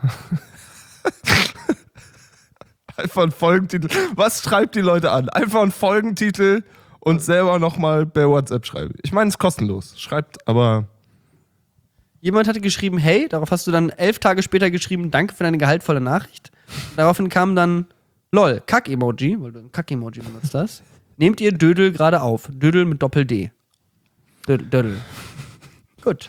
Einfach ein Folgentitel. Was schreibt die Leute an? Einfach ein Folgentitel und selber nochmal per WhatsApp schreiben. Ich meine, es ist kostenlos. Schreibt, aber. Jemand hatte geschrieben, hey, darauf hast du dann elf Tage später geschrieben, danke für deine gehaltvolle Nachricht. Daraufhin kam dann, lol, Kack-Emoji, weil du ein Kack-Emoji benutzt hast. Nehmt ihr Dödel gerade auf? Dödel mit Doppel-D. Dödel, dödel. Gut.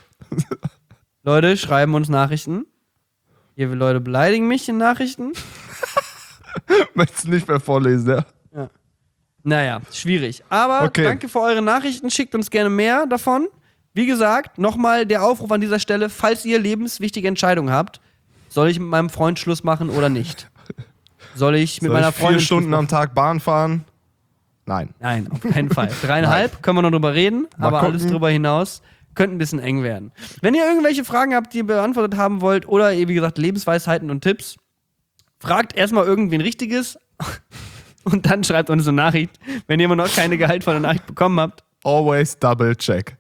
Leute schreiben uns Nachrichten. Hier, Leute beleidigen mich in Nachrichten. Möchtest du nicht mehr vorlesen, ja? Ja. Naja, schwierig. Aber okay. Danke für eure Nachrichten. Schickt uns gerne mehr davon. Wie gesagt, nochmal der Aufruf an dieser Stelle, falls ihr lebenswichtige Entscheidungen habt, soll ich mit meinem Freund Schluss machen oder nicht? Soll ich mit soll meiner ich Freundin vier Stunden Schluss machen? am Tag Bahn fahren? Nein. Nein, auf keinen Fall. Dreieinhalb können wir noch drüber reden, Mal aber gucken. alles drüber hinaus könnte ein bisschen eng werden. Wenn ihr irgendwelche Fragen habt, die ihr beantwortet haben wollt oder ihr, wie gesagt, Lebensweisheiten und Tipps, fragt erstmal irgendwen Richtiges und dann schreibt uns eine Nachricht, wenn ihr immer noch keine gehaltvolle Nachricht bekommen habt. Always double check.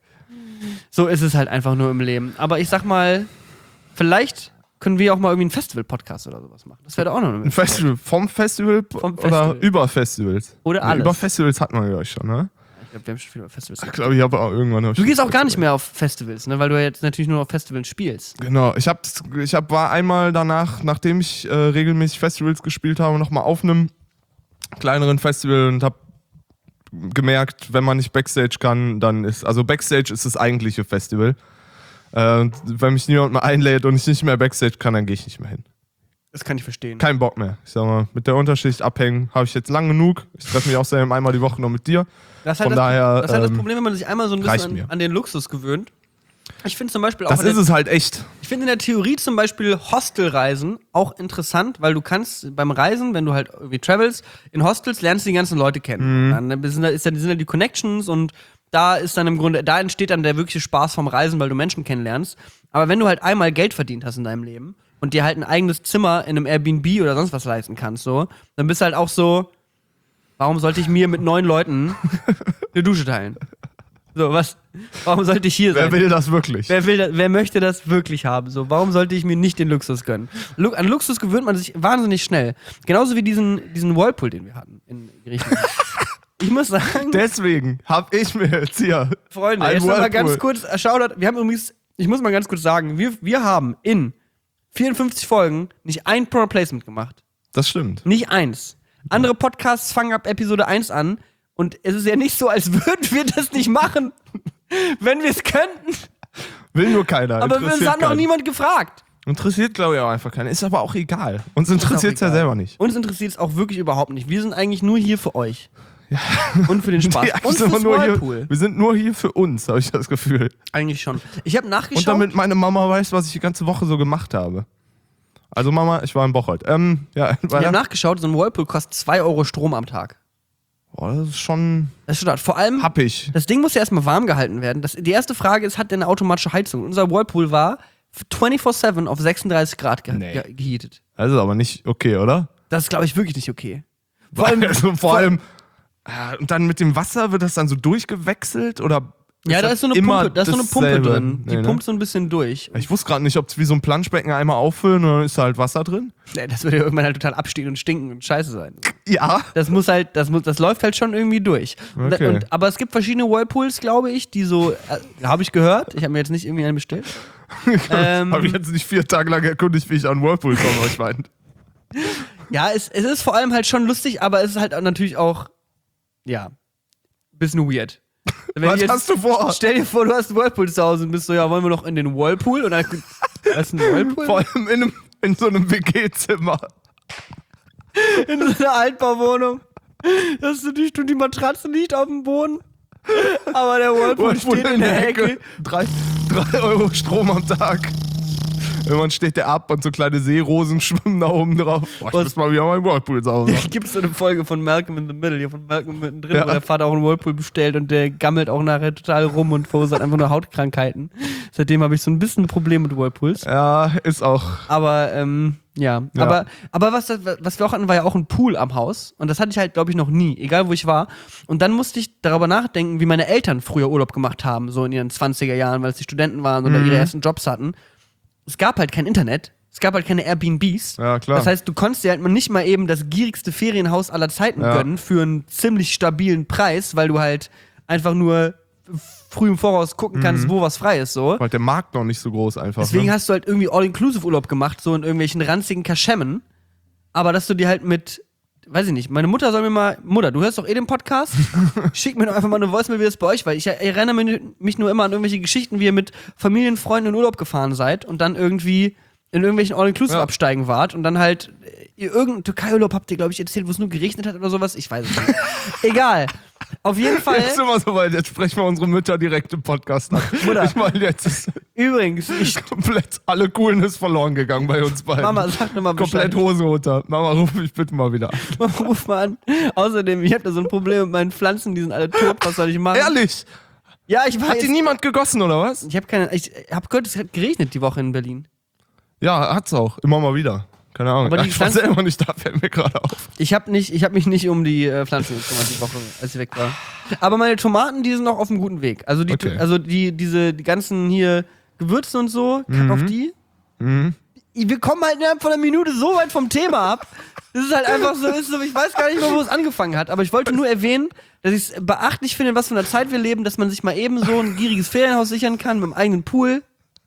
So ist es halt einfach nur im Leben. Aber ich sag mal, vielleicht können wir auch mal irgendwie einen Festival-Podcast oder sowas machen. Das wäre doch auch noch eine Ein Festival vom Festival, Vom oder Festival. über Festivals? Oder Ja, alles. über Festivals hat man ja schon, ne? Ich glaube, wir haben schon viel über Festivals Ich gemacht. glaube, ich habe auch irgendwann. Du gehst auch gar nicht mehr auf Festivals, ne? Weil du ja jetzt natürlich nur auf Festivals spielst. Genau, ich hab, ich hab, war einmal danach, nachdem ich äh, regelmäßig Festivals gespielt habe, nochmal auf einem kleineren Festival und habe gemerkt, wenn man nicht Backstage kann, dann ist, also Backstage ist das eigentliche Festival. Äh, und wenn mich niemand mehr einlädt und ich nicht mehr Backstage kann, dann gehe ich nicht mehr hin. Das kann ich verstehen. Kein Bock mehr. Ich sag mal, mit der Unterschicht abhängen habe ich jetzt lang genug. Ich treffe mich außerdem einmal die Woche noch mit dir. Das ist halt, Von das, daher, das, ist halt das ähm, Problem, wenn man sich einmal so ein reicht bisschen mir. an, an den Luxus gewöhnt. Ich finde zum Beispiel auch Das in ist der, es halt echt. ich finde in der Theorie zum Beispiel Hostelreisen auch interessant, weil du kannst beim Reisen, wenn du halt irgendwie travels, in Hostels lernst du die ganzen Leute kennen. Mhm. Dann sind da, ist dann, sind da die Connections und da ist dann im Grunde, da entsteht dann der wirkliche Spaß vom Reisen, weil du Menschen kennenlernst. Aber wenn du halt einmal Geld verdient hast in deinem Leben und dir halt ein eigenes Zimmer in einem Airbnb oder sonst was leisten kannst, so, dann bist du halt auch so, warum sollte ich mir mit neun Leuten eine Dusche teilen? So, was? Warum sollte ich hier sein? Wer will das wirklich? Wer, will das, wer möchte das wirklich haben? So, warum sollte ich mir nicht den Luxus gönnen? Lu an Luxus gewöhnt man sich wahnsinnig schnell. Genauso wie diesen, diesen Whirlpool, den wir hatten in Griechenland. Ich muss sagen, Deswegen habe ich mir jetzt hier Freunde, ein jetzt noch mal Whirlpool. ganz kurz, äh, Shoutout, wir haben übrigens, ich muss mal ganz kurz sagen, wir, wir haben in vierundfünfzig Folgen nicht ein Product Placement gemacht. Das stimmt. Nicht eins. Andere Podcasts fangen ab Episode eins an und es ist ja nicht so, als würden wir das nicht machen, wenn wir es könnten. Will nur keiner. Aber uns Interessiert hat noch keinen. niemand gefragt. Interessiert, glaube ich, auch einfach keiner. Ist aber auch egal. Uns interessiert es ja egal. selber nicht. Uns interessiert es auch wirklich überhaupt nicht. Wir sind eigentlich nur hier für euch. Und für den Spaß. Die Und sind fürs nur Whirlpool. hier, wir sind nur hier für uns, habe ich das Gefühl. Eigentlich schon. Ich habe nachgeschaut. Und damit meine Mama weiß, was ich die ganze Woche so gemacht habe. Also Mama, ich war in Bocholt. Ähm, ja, ich habe nachgeschaut, so ein Whirlpool kostet zwei Euro Strom am Tag. Boah, das ist schon Das ist schon hart. Vor allem, happig. das Ding muss ja erstmal warm gehalten werden. Das, die erste Frage ist, hat der eine automatische Heizung? Unser Whirlpool war vierundzwanzig sieben auf sechsunddreißig Grad ge Nee. ge geheatet. Das ist aber nicht okay, oder? Das ist, glaube ich, wirklich nicht okay. Vor allem, also, vor allem äh, und dann mit dem Wasser wird das dann so durchgewechselt oder ja, da das ist so eine immer Pumpe, da ist so eine Pumpe dasselbe? drin. Die Nee, ne? pumpt so ein bisschen durch. Ich wusste gerade nicht, ob es wie so ein Planschbecken einmal auffüllen und dann ist da halt Wasser drin. Nee, das würde ja irgendwann halt total abstehen und stinken und scheiße sein. Ja. Das muss halt, das muss, das läuft halt schon irgendwie durch. Und, Okay. und, aber es gibt verschiedene Whirlpools, glaube ich, die so, äh, habe ich gehört. Ich habe mir jetzt nicht irgendwie einen bestellt. ähm, Habe ich jetzt nicht vier Tage lang erkundigt, wie ich an Whirlpool komme, ich meine. ja, es, es ist vor allem halt schon lustig, aber es ist halt auch natürlich auch, ja, ein bisschen weird. Wenn Was ich jetzt- hast du vor? Stell dir vor, du hast einen Whirlpool zu Hause und bist so, ja, wollen wir noch in den Whirlpool? Und dann, was ist ein Whirlpool? Vor allem in, einem, in so einem W G-Zimmer. In so einer Altbauwohnung. Das ist natürlich, die Matratze liegt auf dem Boden. Aber der Whirlpool steht in der Ecke. Drei, drei Euro Strom am Tag. Irgendwann steht der ab und so kleine Seerosen schwimmen da oben drauf. Boah, ich Was- muss mal wieder meinen Whirlpool zu Hause haben. Gibt es so eine Folge von Malcolm in the Middle, hier von Malcolm mittendrin, Ja. wo der Vater auch einen Whirlpool bestellt und der gammelt auch nachher total rum und verursacht einfach nur Hautkrankheiten. Seitdem habe ich so ein bisschen ein Problem mit Whirlpools. Ja, ist auch. Aber, ähm, ja. Ja. Aber, aber was, das, was wir auch hatten, war ja auch ein Pool am Haus. Und das hatte ich halt, glaube ich, noch nie, egal wo ich war. Und dann musste ich darüber nachdenken, wie meine Eltern früher Urlaub gemacht haben, so in ihren zwanziger Jahren, weil es die Studenten waren oder Mhm. ihre ersten Jobs hatten. Es gab halt kein Internet. Es gab halt keine Airbnbs. Ja, klar. Das heißt, du konntest dir halt nicht mal eben das gierigste Ferienhaus aller Zeiten Ja. gönnen für einen ziemlich stabilen Preis, weil du halt einfach nur früh im Voraus gucken kannst, wo was frei ist, so. Weil der Markt noch nicht so groß einfach. Deswegen ne? hast du halt irgendwie All-Inclusive-Urlaub gemacht, so in irgendwelchen ranzigen Kaschemmen. Aber dass du dir halt mit weiß ich nicht, meine Mutter soll mir mal, Mutter, du hörst doch eh den Podcast, schick mir doch einfach mal eine Voice-Mail, wie das bei euch war. Ich erinnere mich nur immer an irgendwelche Geschichten, wie ihr mit Familienfreunden in Urlaub gefahren seid und dann irgendwie in irgendwelchen All-Inclusive-Absteigen ja. wart und dann halt ihr irgendeinen Türkei-Urlaub habt ihr, glaube ich, erzählt, wo es nur geregnet hat oder sowas. Ich weiß es nicht. Egal. Auf jeden Fall. Jetzt sind wir soweit, jetzt sprechen wir unsere Mütter direkt im Podcast an. Mutter. Ich meine, jetzt ist übrigens, ich komplett alle Coolness verloren gegangen bei uns beiden. Mama, sag doch mal Bescheid. Komplett Hose runter. Mama, ruf mich bitte mal wieder an. Mama, ruf mal an. Außerdem, ich hab da so ein Problem mit meinen Pflanzen, die sind alle tot. Was soll ich machen? Ehrlich? Ja, ich war Hat jetzt, die niemand gegossen, oder was? Ich hab keine, ich hab gehört, es hat geregnet die Woche in Berlin. Ja, hat's auch. Immer mal wieder. Keine Ahnung. Aber die ich war Pflanzen- selber nicht da, fällt mir gerade auf. Ich hab nicht, ich hab mich nicht um die äh, Pflanzen gekümmert die Woche, als ich weg war. Aber meine Tomaten, die sind noch auf einem guten Weg. Also die, Okay. also die, diese, die ganzen hier Gewürze und so, kack auf die. Mhm. Wir kommen halt innerhalb von einer Minute so weit vom Thema ab. Das ist halt einfach so, ist so, ich weiß gar nicht mehr, wo es angefangen hat. Aber ich wollte nur erwähnen, dass ich es beachtlich finde, in was für einer Zeit wir leben, dass man sich mal eben so ein gieriges Ferienhaus sichern kann mit einem eigenen Pool.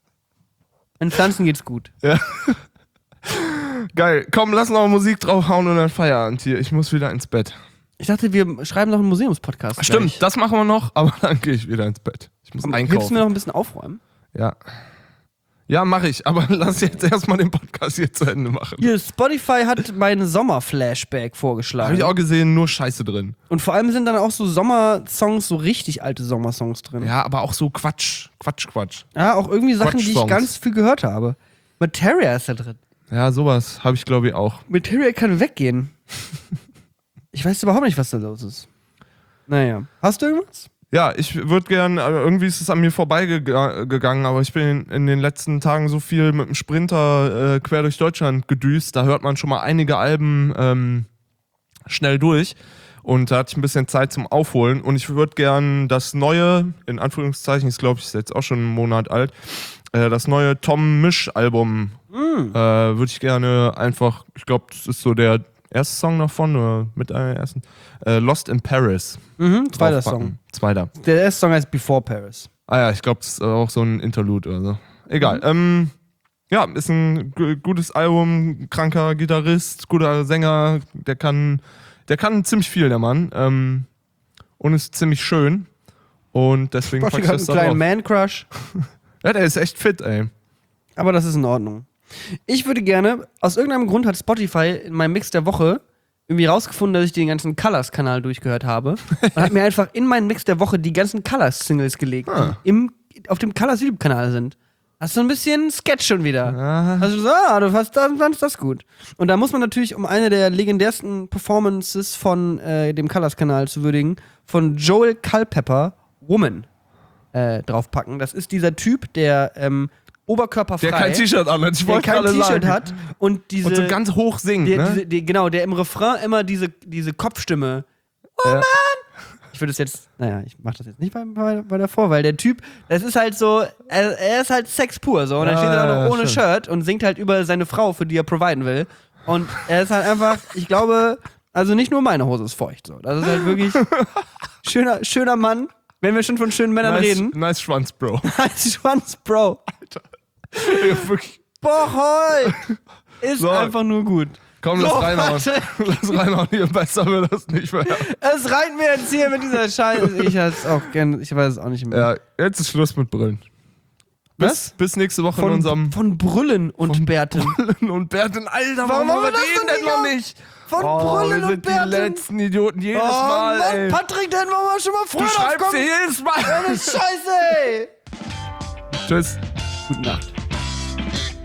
Den Pflanzen geht's gut. Ja. Geil. Komm, lass noch Musik draufhauen und dann Feierabend hier. Ich muss wieder ins Bett. Ich dachte, wir schreiben noch einen Museumspodcast. Stimmt, gleich. das machen wir noch, aber dann gehe ich wieder ins Bett. Ich muss Komm, Hilfst einkaufen. du mir noch ein bisschen aufräumen? Ja. Ja, mache ich, aber lass jetzt erstmal den Podcast hier zu Ende machen. Hier, Spotify hat meinen Sommer-Flashback vorgeschlagen. Habe ich auch gesehen, nur Scheiße drin. Und vor allem sind dann auch so Sommersongs, so richtig alte Sommersongs drin. Ja, aber auch so Quatsch. Quatsch, Quatsch. Ja, auch irgendwie Sachen, die ich Quatsch-Songs. ganz viel gehört habe. Materia ist da drin. Ja, sowas habe ich, glaube ich, auch. Materia kann weggehen. Ich weiß überhaupt nicht, was da los ist. Naja. Hast du irgendwas? Ja, ich würde gern, also irgendwie ist es an mir vorbeigegangen, aber ich bin in, in den letzten Tagen so viel mit dem Sprinter äh, quer durch Deutschland gedüst, da hört man schon mal einige Alben ähm, schnell durch und da hatte ich ein bisschen Zeit zum Aufholen und ich würde gern das neue, in Anführungszeichen, ich glaube, ich ist jetzt auch schon einen Monat alt, äh, das neue Tom Misch-Album Mm. äh, würde ich gerne einfach, ich glaube, das ist so der erste Song davon oder mit einer ersten, äh, Lost in Paris. Mhm, zweiter draufpacken. Song. Zweiter. Der erste Song heißt Before Paris. Ah ja, ich glaube, das ist auch so ein Interlude oder so. Egal. Mhm. Ähm, ja, ist ein g- gutes Album, kranker Gitarrist, guter Sänger, der kann, der kann ziemlich viel, der Mann. Ähm, und ist ziemlich schön. Und deswegen Boah, pack ich ich hab das einen da kleinen drauf. Man-Crush. Ja, der ist echt fit, ey. Aber das ist in Ordnung. Ich würde gerne, aus irgendeinem Grund hat Spotify in meinem Mix der Woche irgendwie rausgefunden, dass ich den ganzen Colors-Kanal durchgehört habe. Und hat mir einfach in meinen Mix der Woche die ganzen Colors-Singles gelegt, Ah. die im, auf dem Colors-YouTube-Kanal sind. Das ist so ein bisschen Sketch schon wieder. Ah. Also so, ah, du fandst das, fandst das gut. Und da muss man natürlich, um eine der legendärsten Performances von äh, dem Colors-Kanal zu würdigen, von Joel Culpepper, Woman, äh, draufpacken. Das ist dieser Typ, der ähm, oberkörperfrei, Der kein T-Shirt an hat, ich der wollte kein gerade T-Shirt sagen. hat und diese Und so ganz hoch singt, der, ne? diese, die, genau, der im Refrain immer diese, diese Kopfstimme. Oh Ja. Mann! Ich würde es jetzt, naja, ich mach das jetzt nicht weiter bei, davor, weil der Typ, das ist halt so, er, er ist halt Sex pur so und dann Ja, steht er auch noch ja, ohne stimmt. Shirt und singt halt über seine Frau, für die er providen will. Und er ist halt einfach, ich glaube, also nicht nur meine Hose ist feucht so. Das ist halt wirklich schöner, schöner Mann, wenn wir schon von schönen Männern Nice, reden. nice Schwanz, Bro. Als Schwanz, Bro. Ja, wirklich. Bohoi! Ist So. einfach nur gut. Komm, lass So, reinhauen. warte. Lass reinhauen, hier besser wird das nicht mehr. Es reicht mir jetzt hier mit dieser Scheiße. Ich hätte es auch gerne, ich weiß es auch nicht mehr. Ja, jetzt ist Schluss mit Brillen. Bis, Was? bis nächste Woche in Von, unserem von Brüllen und Von Bärten. Brüllen und Bärten. Alter, warum, Warum haben wir haben wir das den denn denn nicht noch auf- nicht? Von oh, Brüllen wir und sind die Bärten. letzten Idioten jedes Oh Mal, Mann, ey. Patrick, den wollen wir schon mal Du früher schreibst drauf dir kommen. jedes Mal. Eine Scheiße, ey. Tschüss. Gute Nacht.